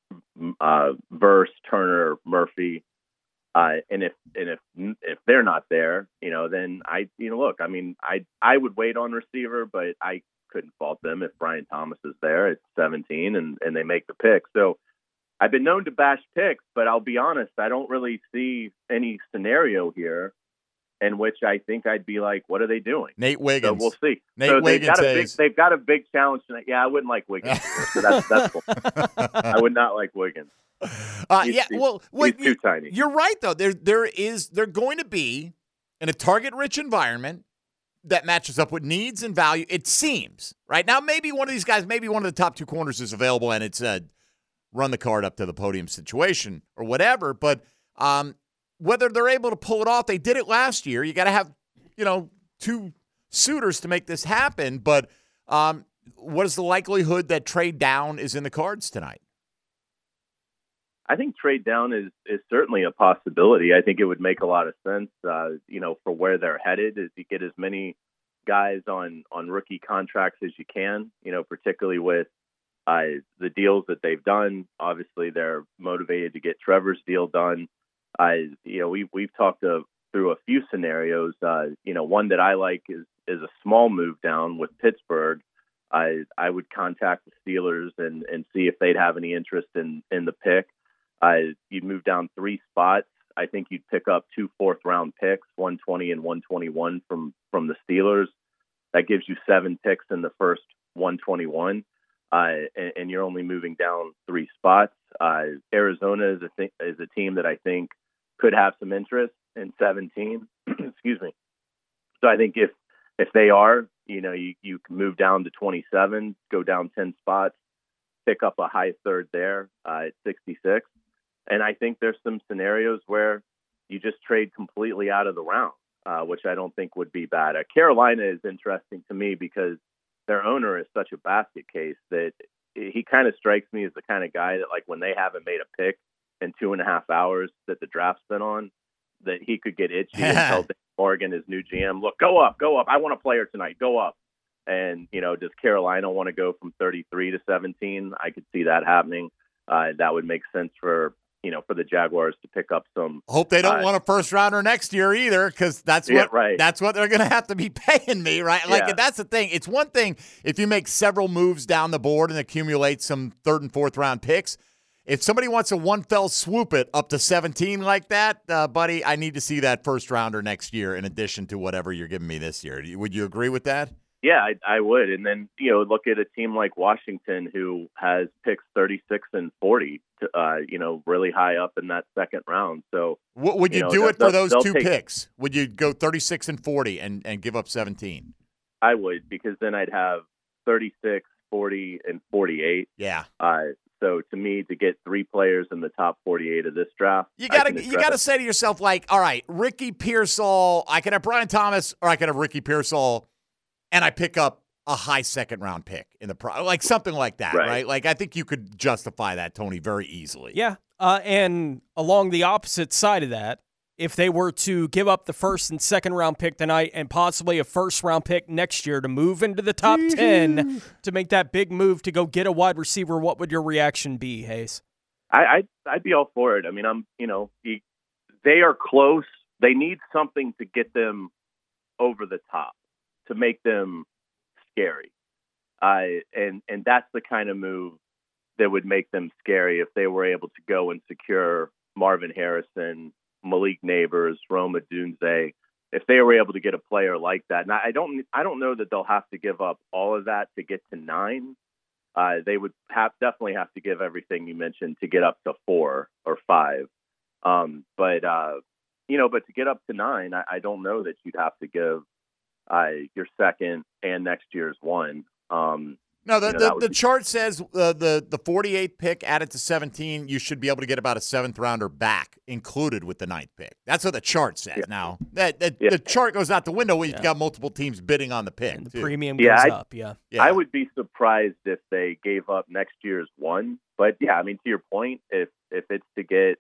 uh, Verse, Turner, Murphy. Uh, and if and if if they're not there, you know, then I you know look, I mean, I I would wait on receiver, but I couldn't fault them if Brian Thomas is there at seventeen and, and they make the pick. So I've been known to bash picks, but I'll be honest, I don't really see any scenario here in which I think I'd be like, what are they doing? Nate Wiggins. So we'll see. Nate so they've Wiggins got, a big, says, they've got a big challenge tonight. Yeah, I wouldn't like Wiggins. so that's, that's cool. I would not like Wiggins. Uh, He's- yeah, he's- well, he's wait, too you- tiny. You're right, though. There, there is, they're going to be in a target-rich environment that matches up with needs and value. It seems right now. Maybe one of these guys, maybe one of the top two corners is available, and it's a run the card up to the podium situation or whatever. But um, whether they're able to pull it off, they did it last year. You got to have, you know, two suitors to make this happen. But um, what is the likelihood that trade down is in the cards tonight? I think trade down is, is certainly a possibility. I think it would make a lot of sense, uh, you know, for where they're headed is you get as many guys on, on rookie contracts as you can, you know, particularly with uh, the deals that they've done. Obviously, they're motivated to get Trevor's deal done. Uh, you know, we, we've talked to, through a few scenarios. Uh, you know, one that I like is, is a small move down with Pittsburgh. I, I would contact the Steelers and, and see if they'd have any interest in, in the pick. Uh, you'd move down three spots. I think you'd pick up two fourth-round picks, one twenty and one twenty-one from, from the Steelers. That gives you seven picks in the first one twenty-one, uh, and, and you're only moving down three spots. Uh, Arizona is a, th- is a team that I think could have some interest in seventeen. Excuse me. So I think if if they are, you know, you, you can move down to twenty-seven, go down ten spots, pick up a high third there uh, at sixty-six. And I think there's some scenarios where you just trade completely out of the round, uh, which I don't think would be bad. Uh, Carolina is interesting to me because their owner is such a basket case that he kind of strikes me as the kind of guy that, like, when they haven't made a pick in two and a half hours that the draft's been on, that he could get itchy and tell Dave Morgan, his new G M, look, go up, go up. I want a player tonight. Go up. And, you know, does Carolina want to go from thirty-three to seventeen? I could see that happening. Uh, that would make sense for, you know, for the Jaguars to pick up some. Hope they don't uh, want a first rounder next year either, because that's Yeah, what right. that's what they're going to have to be paying me, right? Like Yeah. that's the thing. It's one thing if you make several moves down the board and accumulate some third and fourth round picks. If somebody wants to one fell swoop it up to seventeen like that, uh, buddy, I need to see that first rounder next year in addition to whatever you're giving me this year. Would you agree with that? Yeah, I, I would. And then, you know, look at a team like Washington who has picks thirty-six and forty, to, uh, you know, really high up in that second round. So W- would you, you know, do they'll- it for those they'll two take- picks? Would you go thirty-six and forty and, and give up seventeen? I would, because then I'd have thirty-six, forty, and forty-eight. Yeah. Uh, so to me, to get three players in the top forty-eight of this draft, You I gotta can you address- gotta say to yourself, like, all right, Ricky Pearsall, I could have Brian Thomas or I could have Ricky Pearsall, and I pick up a high second round pick in the pro, like something like that, right. Right. Like I think you could justify that, Tony, very easily. Yeah. Uh, and along the opposite side of that, if they were to give up the first and second round pick tonight and possibly a first round pick next year to move into the top ten to make that big move to go get a wide receiver, what would your reaction be, Hayes? I, I'd, I'd be all for it. I mean, I'm, you know, he, they are close. They need something to get them over the top, to make them scary. Uh, and, and that's the kind of move that would make them scary if they were able to go and secure Marvin Harrison, Malik Neighbors, Rome Odunze. If they were able to get a player like that, and I don't, I don't know that they'll have to give up all of that to get to nine. Uh, they would have definitely have to give everything you mentioned to get up to four or five. Um, but uh, you know, but to get up to nine, I, I don't know that you'd have to give uh, your second and next year's one. Um, No, the you know, the, that would the be- chart says uh, the the forty-eighth pick added to seventeen, you should be able to get about a seventh rounder back included with the ninth pick. That's what the chart says. Yeah. Now that, that Yeah. the chart goes out the window when you've Yeah. got multiple teams bidding on the pick. And the too. premium Yeah, goes I- up, yeah. Yeah. I would be surprised if they gave up next year's one. But yeah, I mean, to your point, if if it's to get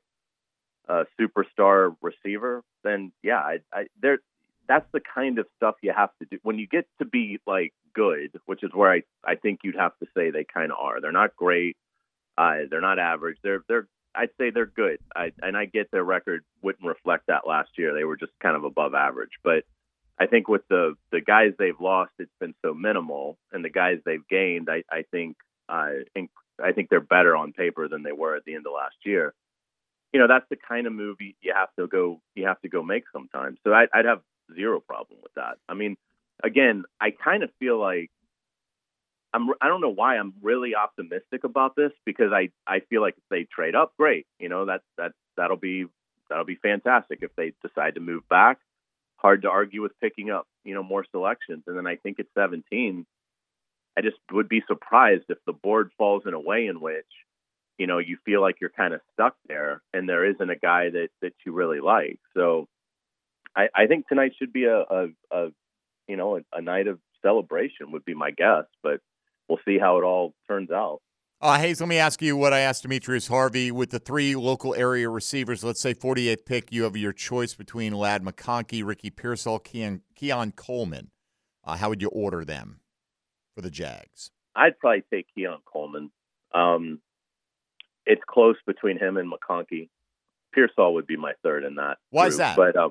a superstar receiver, then yeah, I, I there. That's the kind of stuff you have to do when you get to be like good, which is where I, I think you'd have to say they kind of are. They're not great. Uh, they're not average. They're they're I'd say they're good. I, and I get their record wouldn't reflect that last year. They were just kind of above average. But I think with the, the guys they've lost, it's been so minimal, and the guys they've gained, I, I think uh, I think they're better on paper than they were at the end of last year. You know, that's the kind of move you have to go you have to go make sometimes. So I, I'd have zero problem with that. I mean, again, I kind of feel like I'm I don't know why I'm really optimistic about this, because I, I feel like if they trade up, great. You know, that that that'll be that'll be fantastic. If they decide to move back, hard to argue with picking up, you know, more selections. And then I think at seventeen, I just would be surprised if the board falls in a way in which, you know, you feel like you're kind of stuck there and there isn't a guy that, that you really like. So I, I think tonight should be a, a, a you know, a, a night of celebration would be my guess, but we'll see how it all turns out. Uh, Hayes, let me ask you what I asked Demetrius Harvey. With the three local area receivers, let's say forty-eighth pick, you have your choice between Ladd McConkey, Ricky Pearsall, Keon, Keon Coleman. Uh, how would you order them for the Jags? I'd probably take Keon Coleman. Um, it's close between him and McConkey. Pearsall would be my third in that. Why group. is that? But uh,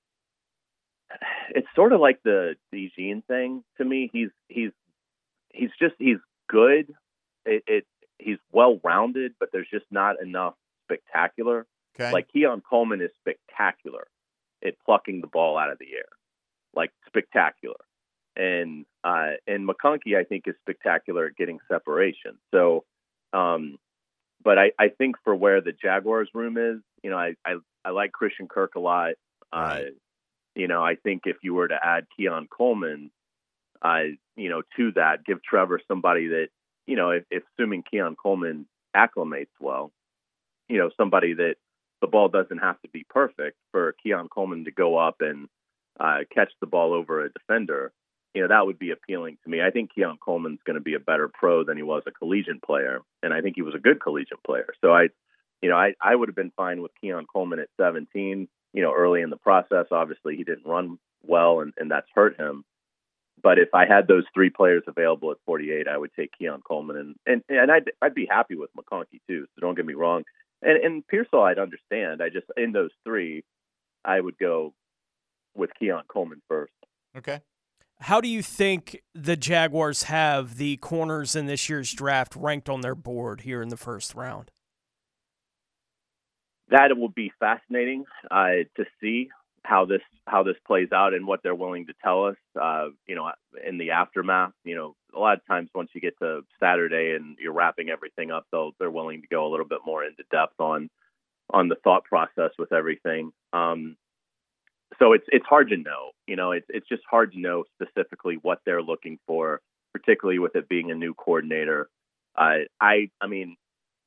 it's sort of like the DeJean thing to me. He's he's he's just he's good. It, it he's well rounded, but there's just not enough spectacular. Okay. Like Keon Coleman is spectacular at plucking the ball out of the air, like spectacular. And uh, and McConkey, I think, is spectacular at getting separation. So, um, but I, I think for where the Jaguars' room is, you know, I I, I like Christian Kirk a lot. Right. Uh, you know, I think if you were to add Keon Coleman, uh, you know, to that, give Trevor somebody that, you know, if, if assuming Keon Coleman acclimates well, you know, somebody that the ball doesn't have to be perfect for Keon Coleman to go up and uh, catch the ball over a defender. You know, that would be appealing to me. I think Keon Coleman's going to be a better pro than he was a collegiate player, and I think he was a good collegiate player. So I, you know, I, I would have been fine with Keon Coleman at seventeen. You know, early in the process, obviously he didn't run well, and, and that's hurt him. But if I had those three players available at forty-eight, I would take Keon Coleman, and and, and I'd I'd be happy with McConkey too. So don't get me wrong. And and Pearsall, I'd understand. I just in those three, I would go with Keon Coleman first. Okay. How do you think the Jaguars have the corners in this year's draft ranked on their board here in the first round? That will be fascinating uh, to see how this how this plays out and what they're willing to tell us. Uh, you know, in the aftermath. You know, a lot of times once you get to Saturday and you're wrapping everything up, they'll they're willing to go a little bit more into depth on on the thought process with everything. Um, So it's it's hard to know, you know, it's it's just hard to know specifically what they're looking for, particularly with it being a new coordinator. Uh, I I mean,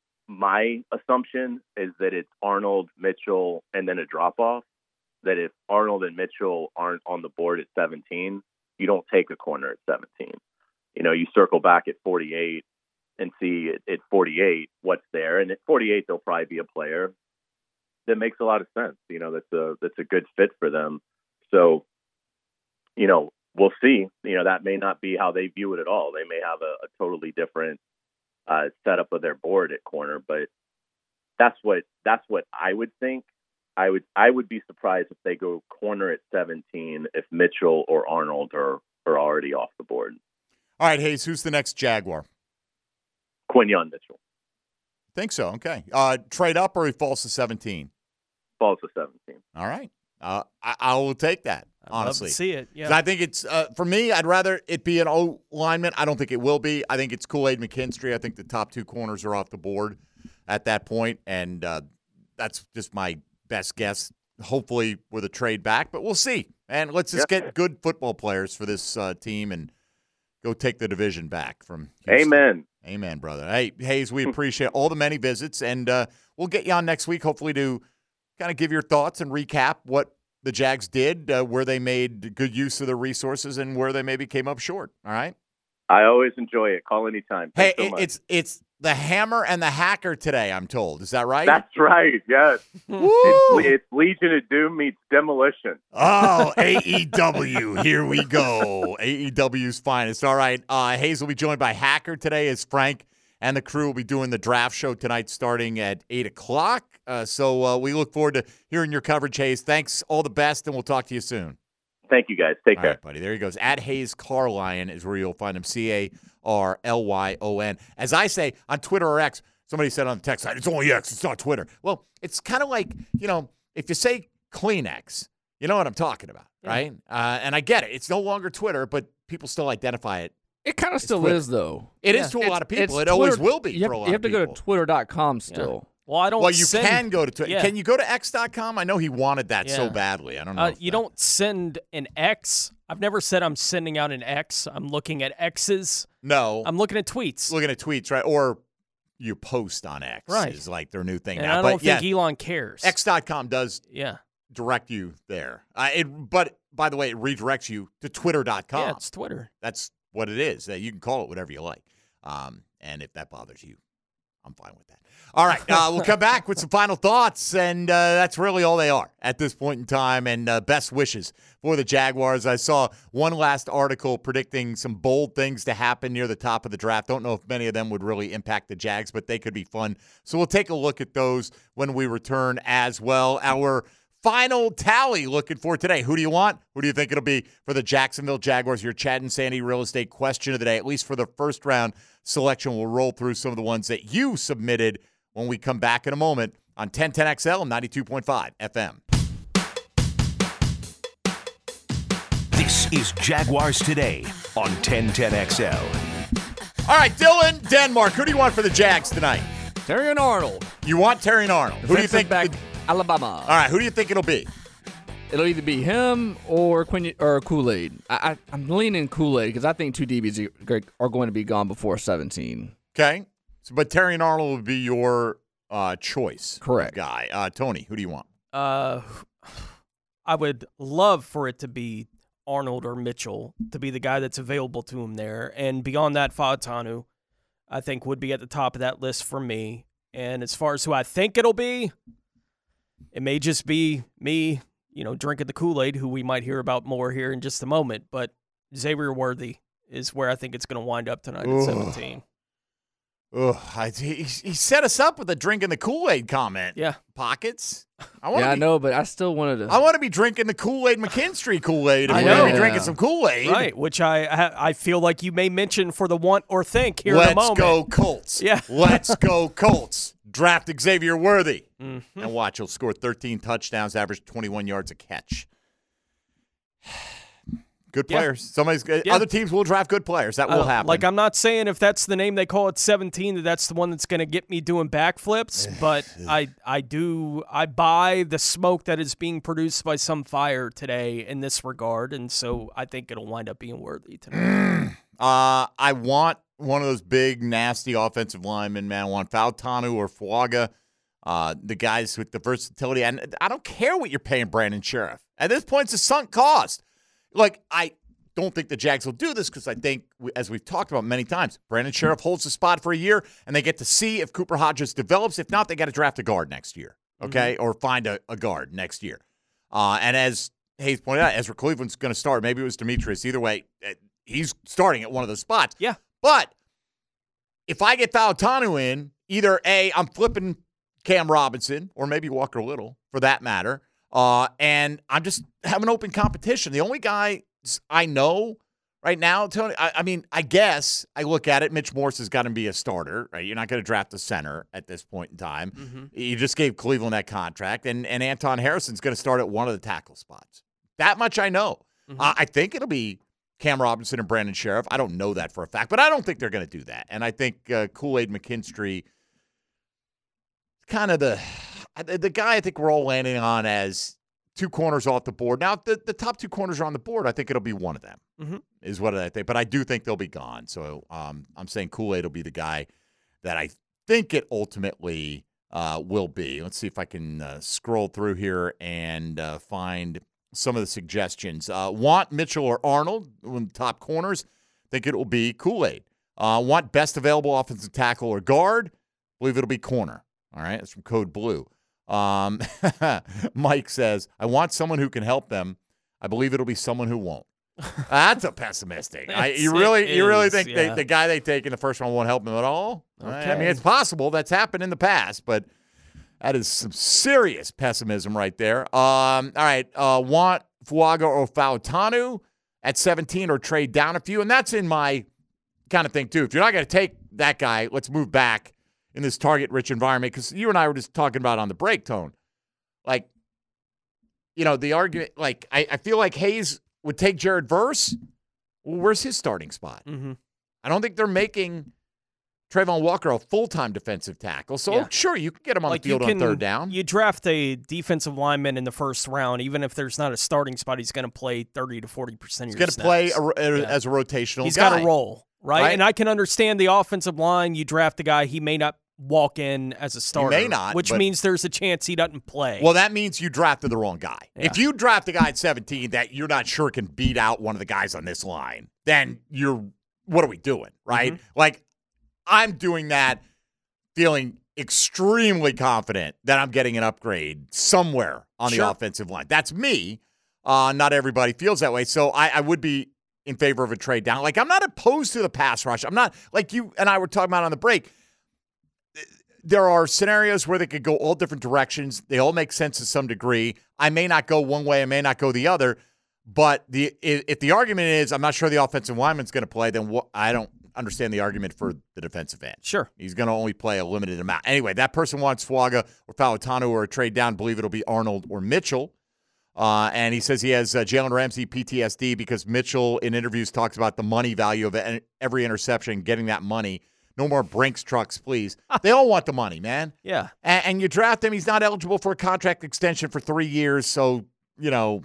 my assumption is that it's Arnold, Mitchell, and then a drop off. That if Arnold and Mitchell aren't on the board at seventeen, you don't take a corner at seventeen. You know, you circle back at forty-eight and see at, at forty-eight what's there, and at forty-eight there'll probably be a player that makes a lot of sense. You know, that's a that's a good fit for them. So, you know, we'll see. You know, that may not be how they view it at all. They may have a, a totally different uh, setup of their board at corner, but that's what that's what I would think. I would I would be surprised if they go corner at seventeen if Mitchell or Arnold are are already off the board. All right, Hayes, who's the next Jaguar? Quinyon Mitchell. Think so. Okay. Uh, trade up or he falls to seventeen? Falls to seventeen. All right. Uh, I, I will take that, I'd honestly. love to see it. Yeah. I think it's, uh, for me, I'd rather it be an O lineman. I don't think it will be. I think it's Kool-Aid McKinstry. I think the top two corners are off the board at that point, and uh, that's just my best guess, hopefully with a trade back. But we'll see. And let's just Yeah. get good football players for this uh, team and go take the division back from Houston. Amen. Amen, brother. Hey, Hayes, we appreciate all the many visits, and uh, we'll get you on next week, hopefully, to kind of give your thoughts and recap what the Jags did, uh, where they made good use of their resources, and where they maybe came up short. All right? I always enjoy it. Call anytime. Hey, Thanks so it, much. it's it's the Hammer and the Hacker today, I'm told. Is that right? That's right. Yes. Woo! It's, it's Legion of Doom meets Demolition. Oh, A E W. Here we go. A E W's finest. All right. Uh, Hayes will be joined by Hacker today as Frank and the crew will be doing the draft show tonight starting at eight o'clock. Uh, so uh, we look forward to hearing your coverage, Hayes. Thanks. All the best, and we'll talk to you soon. Thank you, guys. Take All care. right, buddy. There he goes. At Hayes Carlyon is where you'll find him. C A R L Y O N. As I say on Twitter or X, somebody said on the text side, it's only X, it's not Twitter. Well, it's kind of like, you know, if you say Kleenex, you know what I'm talking about, Yeah. right? Uh, and I get it. It's no longer Twitter, but people still identify it. It kind of It's still Twitter. is, though. It Yeah. is to a It's- lot of people. it's It always Twitter- will be you for a have, lot you have of to people. go to twitter dot com still. Well, I don't. Well, you send, can go to Twitter. Yeah. Can you go to X dot com? I know he wanted that so Yeah. badly. I don't know. Uh, if you that- don't send an X. I've never said I'm sending out an X. I'm looking at X's. No. I'm looking at tweets. looking at tweets, right? Or you post on X Right. is like their new thing and now. I don't but think yeah, Elon cares. X dot com does Yeah. direct you there. Uh, it, but by the way, it redirects you to twitter dot com. Yeah, it's Twitter. That's what it is. Uh, You can call it whatever you like. Um, and if that bothers you, I'm fine with that. All right, uh, we'll come back with some final thoughts, and uh, that's really all they are at this point in time, and uh, best wishes for the Jaguars. I saw one last article predicting some bold things to happen near the top of the draft. Don't know if many of them would really impact the Jags, but they could be fun. So we'll take a look at those when we return as well. Our final tally looking for today. Who do you want? Who do you think it'll be for the Jacksonville Jaguars? Your Chad and Sandy real estate question of the day, at least for the first round selection. We'll roll through some of the ones that you submitted when we come back in a moment on ten ten X L and ninety-two point five F M. This is Jaguars Today on ten ten X L. All right, Dylan, Denmark, who do you want for the Jags tonight? Terry and Arnold. You want Terry and Arnold. Who do you Defensive think? back, the- Alabama. all right, who do you think it'll be? It'll either be him or Quinn or Kool-Aid. I, I, I'm leaning Kool-Aid because I think two D Bs are, are going to be gone before seventeen. Okay. So, but Terry and Arnold would be your uh, choice. Correct. Guy. Uh, Tony, who do you want? Uh, I would love for it to be Arnold or Mitchell to be the guy that's available to him there. And beyond that, Fautanu, I think, would be at the top of that list for me. And as far as who I think it'll be, it may just be me, you know, drinking the Kool-Aid, who we might hear about more here in just a moment. But Xavier Worthy is where I think it's going to wind up tonight Ooh. at seventeen. Ugh, I, he, he set us up with a drinking the Kool-Aid comment. Yeah. Pockets. I want Yeah, to I be, know, but I still wanted to. I want to be drinking the Kool-Aid McKinstry Kool-Aid if I we're going to know. be drinking Yeah. some Kool-Aid. Right, which I I I feel like you may mention for the want or think here Let's in a moment. go Colts. Yeah. Let's go Colts. Draft Xavier Worthy. Mm-hmm. And watch, he'll score thirteen touchdowns, average twenty-one yards a catch. Good Yeah. players. Somebody's Yeah. Other teams will draft good players. That will Uh, happen. Like, I'm not saying if that's the name they call it seventeen, that that's the one that's going to get me doing backflips, but I I do, I buy the smoke that is being produced by some fire today in this regard, and so I think it'll wind up being Worthy tonight. Uh, I want one of those big, nasty offensive linemen, man. I want Fautanu or Fuaga, uh, the guys with the versatility. And I don't care what you're paying Brandon Sheriff. At this point, it's a sunk cost. Like, I don't think the Jags will do this because I think, as we've talked about many times, Brandon Sheriff holds the spot for a year, and they get to see if Cooper Hodges develops. If not, they got to draft a guard next year, okay, or find a, a guard next year. Uh, and as Hayes pointed out, Ezra Cleveland's going to start. Maybe it was Demetrius. Either way, eh, he's starting at one of those spots. Yeah. But if I get Fautanu in, either A, I'm flipping Cam Robinson, or maybe Walker Little, for that matter, uh, and I'm just having open competition. The only guy I know right now, Tony, I, I mean, I guess I look at it, Mitch Morse has got to be a starter, right? You're not going to draft a center at this point in time. Mm-hmm. You just gave Cleveland that contract, and, and Anton Harrison's going to start at one of the tackle spots. That much I know. Mm-hmm. Uh, I think it'll be Cam Robinson and Brandon Sheriff. I don't know that for a fact, but I don't think they're going to do that. And I think uh, Kool-Aid McKinstry, kind of the the guy I think we're all landing on as two corners off the board. Now, the, the top two corners are on the board. I think it'll be one of them, mm-hmm. is what I think. But I do think they'll be gone. So um, I'm saying Kool-Aid will be the guy that I think it ultimately uh, will be. Let's see if I can uh, scroll through here and uh, find some of the suggestions. Uh, want Mitchell or Arnold in the top corners? Think it will be Kool-Aid. Uh, want best available offensive tackle or guard? Believe it'll be corner. All right, that's from Code Blue. Um, Mike says, I want someone who can help them. I believe it'll be someone who won't. That's a pessimistic. I, you really, you really is, think yeah. they, the guy they take in the first round won't help them at all? Okay. I mean, it's possible. That's happened in the past, but that is some serious pessimism right there. Um, all right, uh, want Fuaga or Fautanu at seventeen, or trade down a few. And that's in my kind of thing, too. If you're not going to take that guy, let's move back in this target-rich environment, because you and I were just talking about on the break, Tone. Like, you know, the argument, like, I, I feel like Hayes would take Jared Verse. Well, where's his starting spot? Mm-hmm. I don't think they're making Trayvon Walker a full-time defensive tackle. So, Yeah. sure, you can get him on Like the field you can, on third down. You draft a defensive lineman in the first round, even if there's not a starting spot, he's going to play thirty to forty percent of He's your going to play snaps. a, a, Yeah. as a rotational He's guy. got a role, right? Right. And I can understand the offensive line. You draft a guy, he may not walk in as a starter. may not, which but- means there's a chance he doesn't play. Well, that means you drafted the wrong guy. Yeah. If you draft a guy at seventeen that you're not sure can beat out one of the guys on this line, then you're, what are we doing, right? Mm-hmm. Like, I'm doing that feeling extremely confident that I'm getting an upgrade somewhere on Sure. the offensive line. That's me. Uh, not everybody feels that way. So I, I would be in favor of a trade down. Like, I'm not opposed to the pass rush. I'm not, like you and I were talking about on the break. There are scenarios where they could go all different directions. They all make sense to some degree. I may not go one way, I may not go the other. But the if the argument is I'm not sure the offensive lineman's going to play, then what, I don't understand the argument for the defensive end. Sure. He's going to only play a limited amount. Anyway, that person wants Fuaga or Fautanu or a trade down. Believe it'll be Arnold or Mitchell. Uh, and he says he has uh, Jalen Ramsey P T S D because Mitchell in interviews talks about the money value of every interception, getting that money. No more Brinks trucks, please. They all want the money, man. Yeah. And, and you draft him. He's not eligible for a contract extension for three years. So, you know,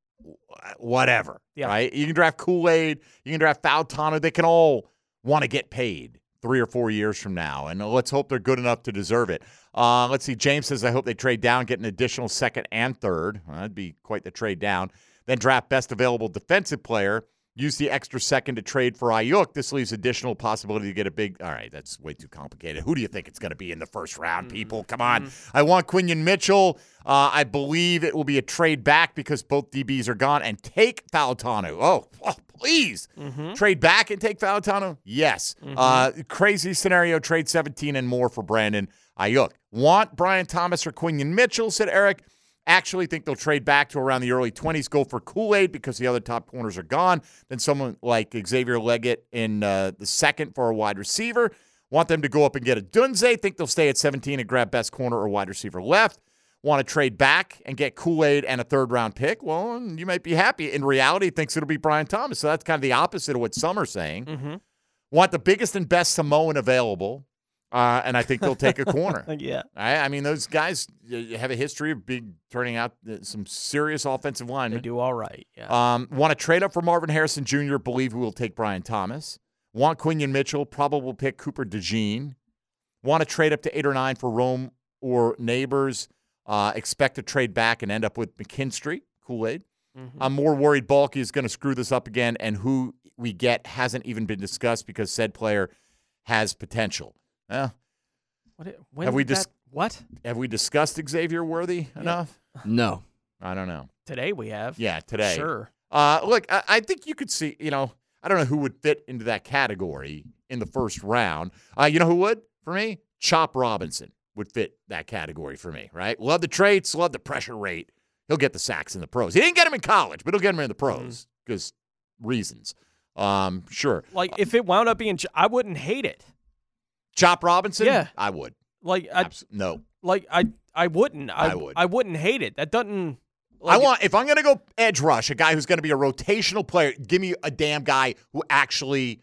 whatever. Yeah. Right? You can draft Kool-Aid. You can draft Fautanu. They can all want to get paid three or four years from now. And let's hope they're good enough to deserve it. Uh, let's see. James says, I hope they trade down, get an additional second and third. Well, that'd be quite the trade down. Then draft best available defensive player. Use the extra second to trade for Ayuk. This leaves additional possibility to get a big – all right, that's way too complicated. Who do you think it's going to be in the first round, people? Come on. I want Quinion Mitchell. Uh, I believe it will be a trade back because both D Bs are gone. And take Fautanu. Oh, oh please. Mm-hmm. Trade back and take Fautanu? Yes. Mhm. Uh, crazy scenario, trade seventeen and more for Brandon Ayuk. Want Brian Thomas or Quinion Mitchell, said Eric. Actually think they'll trade back to around the early twenties, go for Kool-Aid because the other top corners are gone. Then someone like Xavier Leggett in uh, the second for a wide receiver. Want them to go up and get a Dunze. Think they'll stay at seventeen and grab best corner or wide receiver left. Want to trade back and get Kool-Aid and a third-round pick. Well, you might be happy. In reality, thinks it'll be Brian Thomas. So that's kind of the opposite of what some are saying. Mm-hmm. Want the biggest and best Samoan available. Uh, and I think they'll take a corner. Yeah. I, I mean, those guys uh, have a history of big turning out uh, some serious offensive linemen. They do all right. Yeah. Um, want to trade up for Marvin Harrison Junior Believe we will take Brian Thomas. Want Quinion Mitchell. Probable pick Cooper DeJean. Want to trade up to eight or nine for Rome or Neighbors. Uh, expect to trade back and end up with McKinstry, Kool-Aid. Mm-hmm. I'm more worried Balky is going to screw this up again, and who we get hasn't even been discussed because said player has potential. Well, What, when have we did dis- that, what? have we discussed Xavier Worthy enough? No. I don't know. Today we have. Yeah, today. Sure. Uh, look, I, I think you could see, you know, I don't know who would fit into that category in the first round. Uh, you know who would for me? Chop Robinson would fit that category for me, right? Love the traits, love the pressure rate. He'll get the sacks in the pros. He didn't get him in college, but he'll get him in the pros because reasons. Um, sure. Like, if it wound up being, I wouldn't hate it. Chop Robinson? Yeah. I would. Like, I, Abs- no. like I, I wouldn't. I, I would. I wouldn't hate it. That doesn't. I like, want, if I'm going to go edge rush, a guy who's going to be a rotational player, give me a damn guy who actually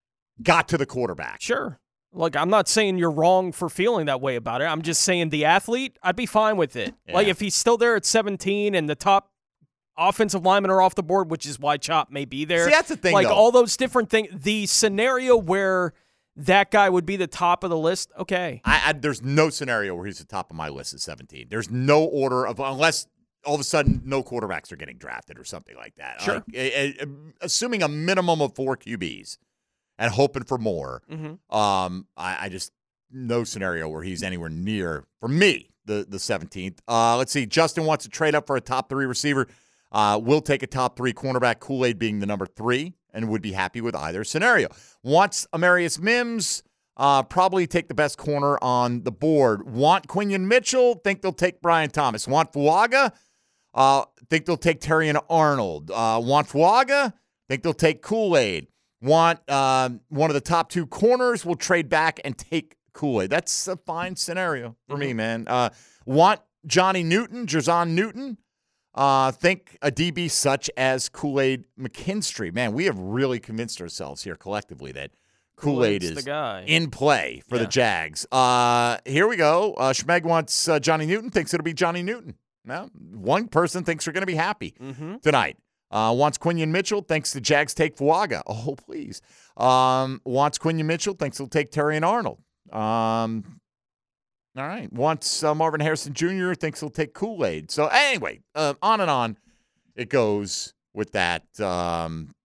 got to the quarterback. Sure. Like, I'm not saying you're wrong for feeling that way about it. I'm just saying the athlete, I'd be fine with it. Yeah. Like, if he's still there at seventeen and the top offensive linemen are off the board, which is why Chop may be there. See, that's the thing, Like, though. all those different things. The scenario where that guy would be the top of the list, okay. I, I, there's no scenario where he's the top of my list at seventeen. There's no order of, unless all of a sudden no quarterbacks are getting drafted or something like that. Sure. Like, a, a, assuming a minimum of four Q Bs and hoping for more, Mm-hmm. um, I, I just, no scenario where he's anywhere near, for me, the, the seventeenth. Uh, let's see. Justin wants to trade up for a top three receiver. Uh, will take a top three cornerback, Kool-Aid being the number three, and would be happy with either scenario. Wants Amarius Mims, uh, probably take the best corner on the board. Want Quinion Mitchell, think they'll take Brian Thomas. Want Fuaga, Uh, think they'll take Terrion Arnold. Uh, want Fuaga? Think they'll take Kool-Aid. Want um, one of the top two corners? Will trade back and take Kool-Aid. That's a fine scenario for mm-hmm. me, man. Uh, want Johnny Newton, Jerzon Newton? Uh, think a D B such as Kool-Aid McKinstry. Man, we have really convinced ourselves here collectively that Kool-Aid Kool-Aid's is the guy. in play for yeah. the Jags. Uh, here we go. Uh, Schmeg wants uh, Johnny Newton, thinks it'll be Johnny Newton. Now, one person thinks they're going to be happy mm-hmm. tonight. Uh, wants Quinion Mitchell, thinks the Jags take Fuaga. Oh, please. Um, wants Quinion Mitchell, thinks they'll take Terrion Arnold. Um, all right. Wants uh, Marvin Harrison Junior, thinks he'll take Kool-Aid. So, anyway, uh, on and on it goes with that. Um,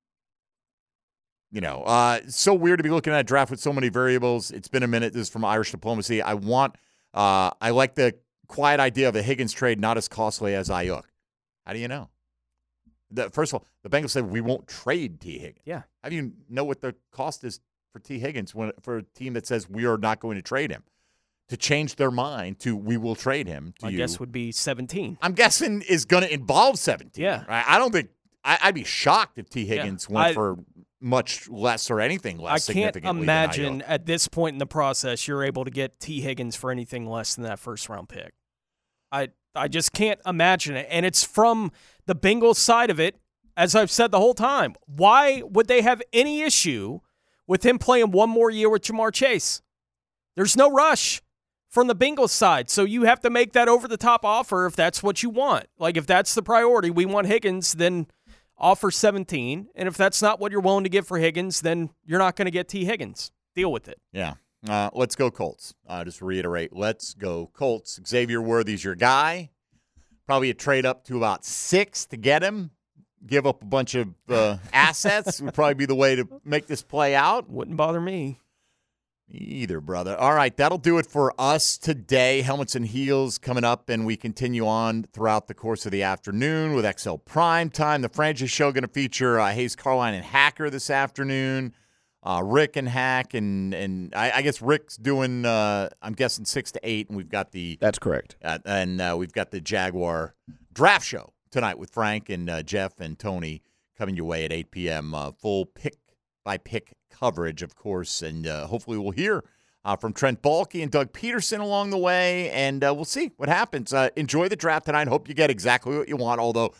you know, uh, it's so weird to be looking at a draft with so many variables. It's been a minute. This is from Irish Diplomacy. I want, uh, I like the quiet idea of a Higgins trade not as costly as Ayuk. How do you know? The, first of all, the Bengals said we won't trade T. Higgins. Yeah. How do you know what the cost is for T. Higgins when for a team that says we are not going to trade him? To change their mind to we will trade him to I you. guess would be seventeen. I'm guessing is going to involve seventeen. Yeah. Right? I don't think I, I'd be shocked if T. Higgins yeah. went I, for much less or anything less I can't significantly imagine than at this point in the process you're able to get T. Higgins for anything less than that first round pick. I I just can't imagine it. And it's from the Bengals side of it, as I've said the whole time. Why would they have any issue with him playing one more year with Jamar Chase? There's no rush from the Bengals side. So you have to make that over-the-top offer if that's what you want. Like, if that's the priority, we want Higgins, then offer seventeen. And if that's not what you're willing to give for Higgins, then you're not going to get T. Higgins. Deal with it. Yeah. Uh, let's go Colts. Uh, just reiterate, let's go Colts. Xavier Worthy's your guy. Probably a trade up to about six to get him. Give up a bunch of uh, assets would probably be the way to make this play out. Wouldn't bother me. Either, brother. All right, that'll do it for us today. Helmets and Heels coming up, and we continue on throughout the course of the afternoon with X L Prime Time. The franchise show going to feature uh, Hayes Carline and Hacker this afternoon. Uh, Rick and Hack, and and I, I guess Rick's doing. Uh, I'm guessing six to eight, and we've got the. That's correct. Uh, and uh, we've got the Jaguar draft show tonight with Frank and uh, Jeff and Tony coming your way at eight p.m. Uh, full pick by pick coverage, of course, and uh, hopefully we'll hear uh, from Trent Baalke and Doug Peterson along the way, and uh, we'll see what happens. Uh, enjoy the draft tonight. Hope you get exactly what you want, although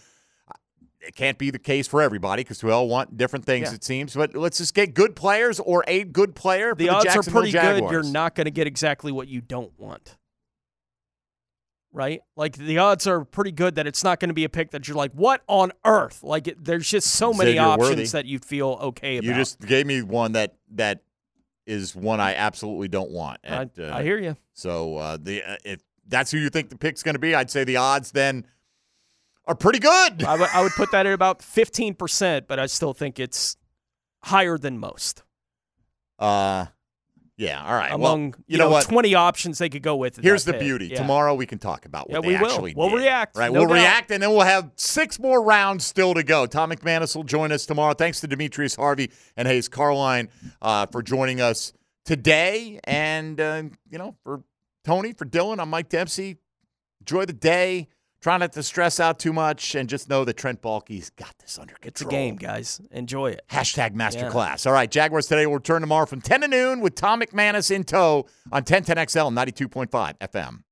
it can't be the case for everybody because we all want different things, yeah. it seems. But let's just get good players or a good player for the, the odds are pretty Jaguars. good you're not going to get exactly what you don't want. Right? Like, the odds are pretty good that it's not going to be a pick that you're like, what on earth? Like, it, there's just so many Xavier options Worthy. that you'd feel okay about. You just gave me one that that is one I absolutely don't want. At, I, uh, I hear you. So uh, the uh, if that's who you think the pick's going to be, I'd say the odds then are pretty good. I, w- I would put that at about fifteen percent, but I still think it's higher than most. Uh Yeah, all right. Among well, you, you know, know what? twenty options they could go with. Here's the pick. beauty. Yeah. Tomorrow we can talk about what yeah, they we will. actually We'll did. react. Right, no we'll doubt. react, and then we'll have six more rounds still to go. Tom McManus will join us tomorrow. Thanks to Demetrius Harvey and Hayes Carline uh, for joining us today, and uh, you know, for Tony, for Dylan, I'm Mike Dempsey. Enjoy the day. Try not to stress out too much, and just know that Trent Baalke's got this under control. It's a game, guys. Enjoy it. Hashtag masterclass. Yeah. All right, Jaguars Today will return tomorrow from ten to noon with Tom McManus in tow on ten ten X L ninety-two point five F M.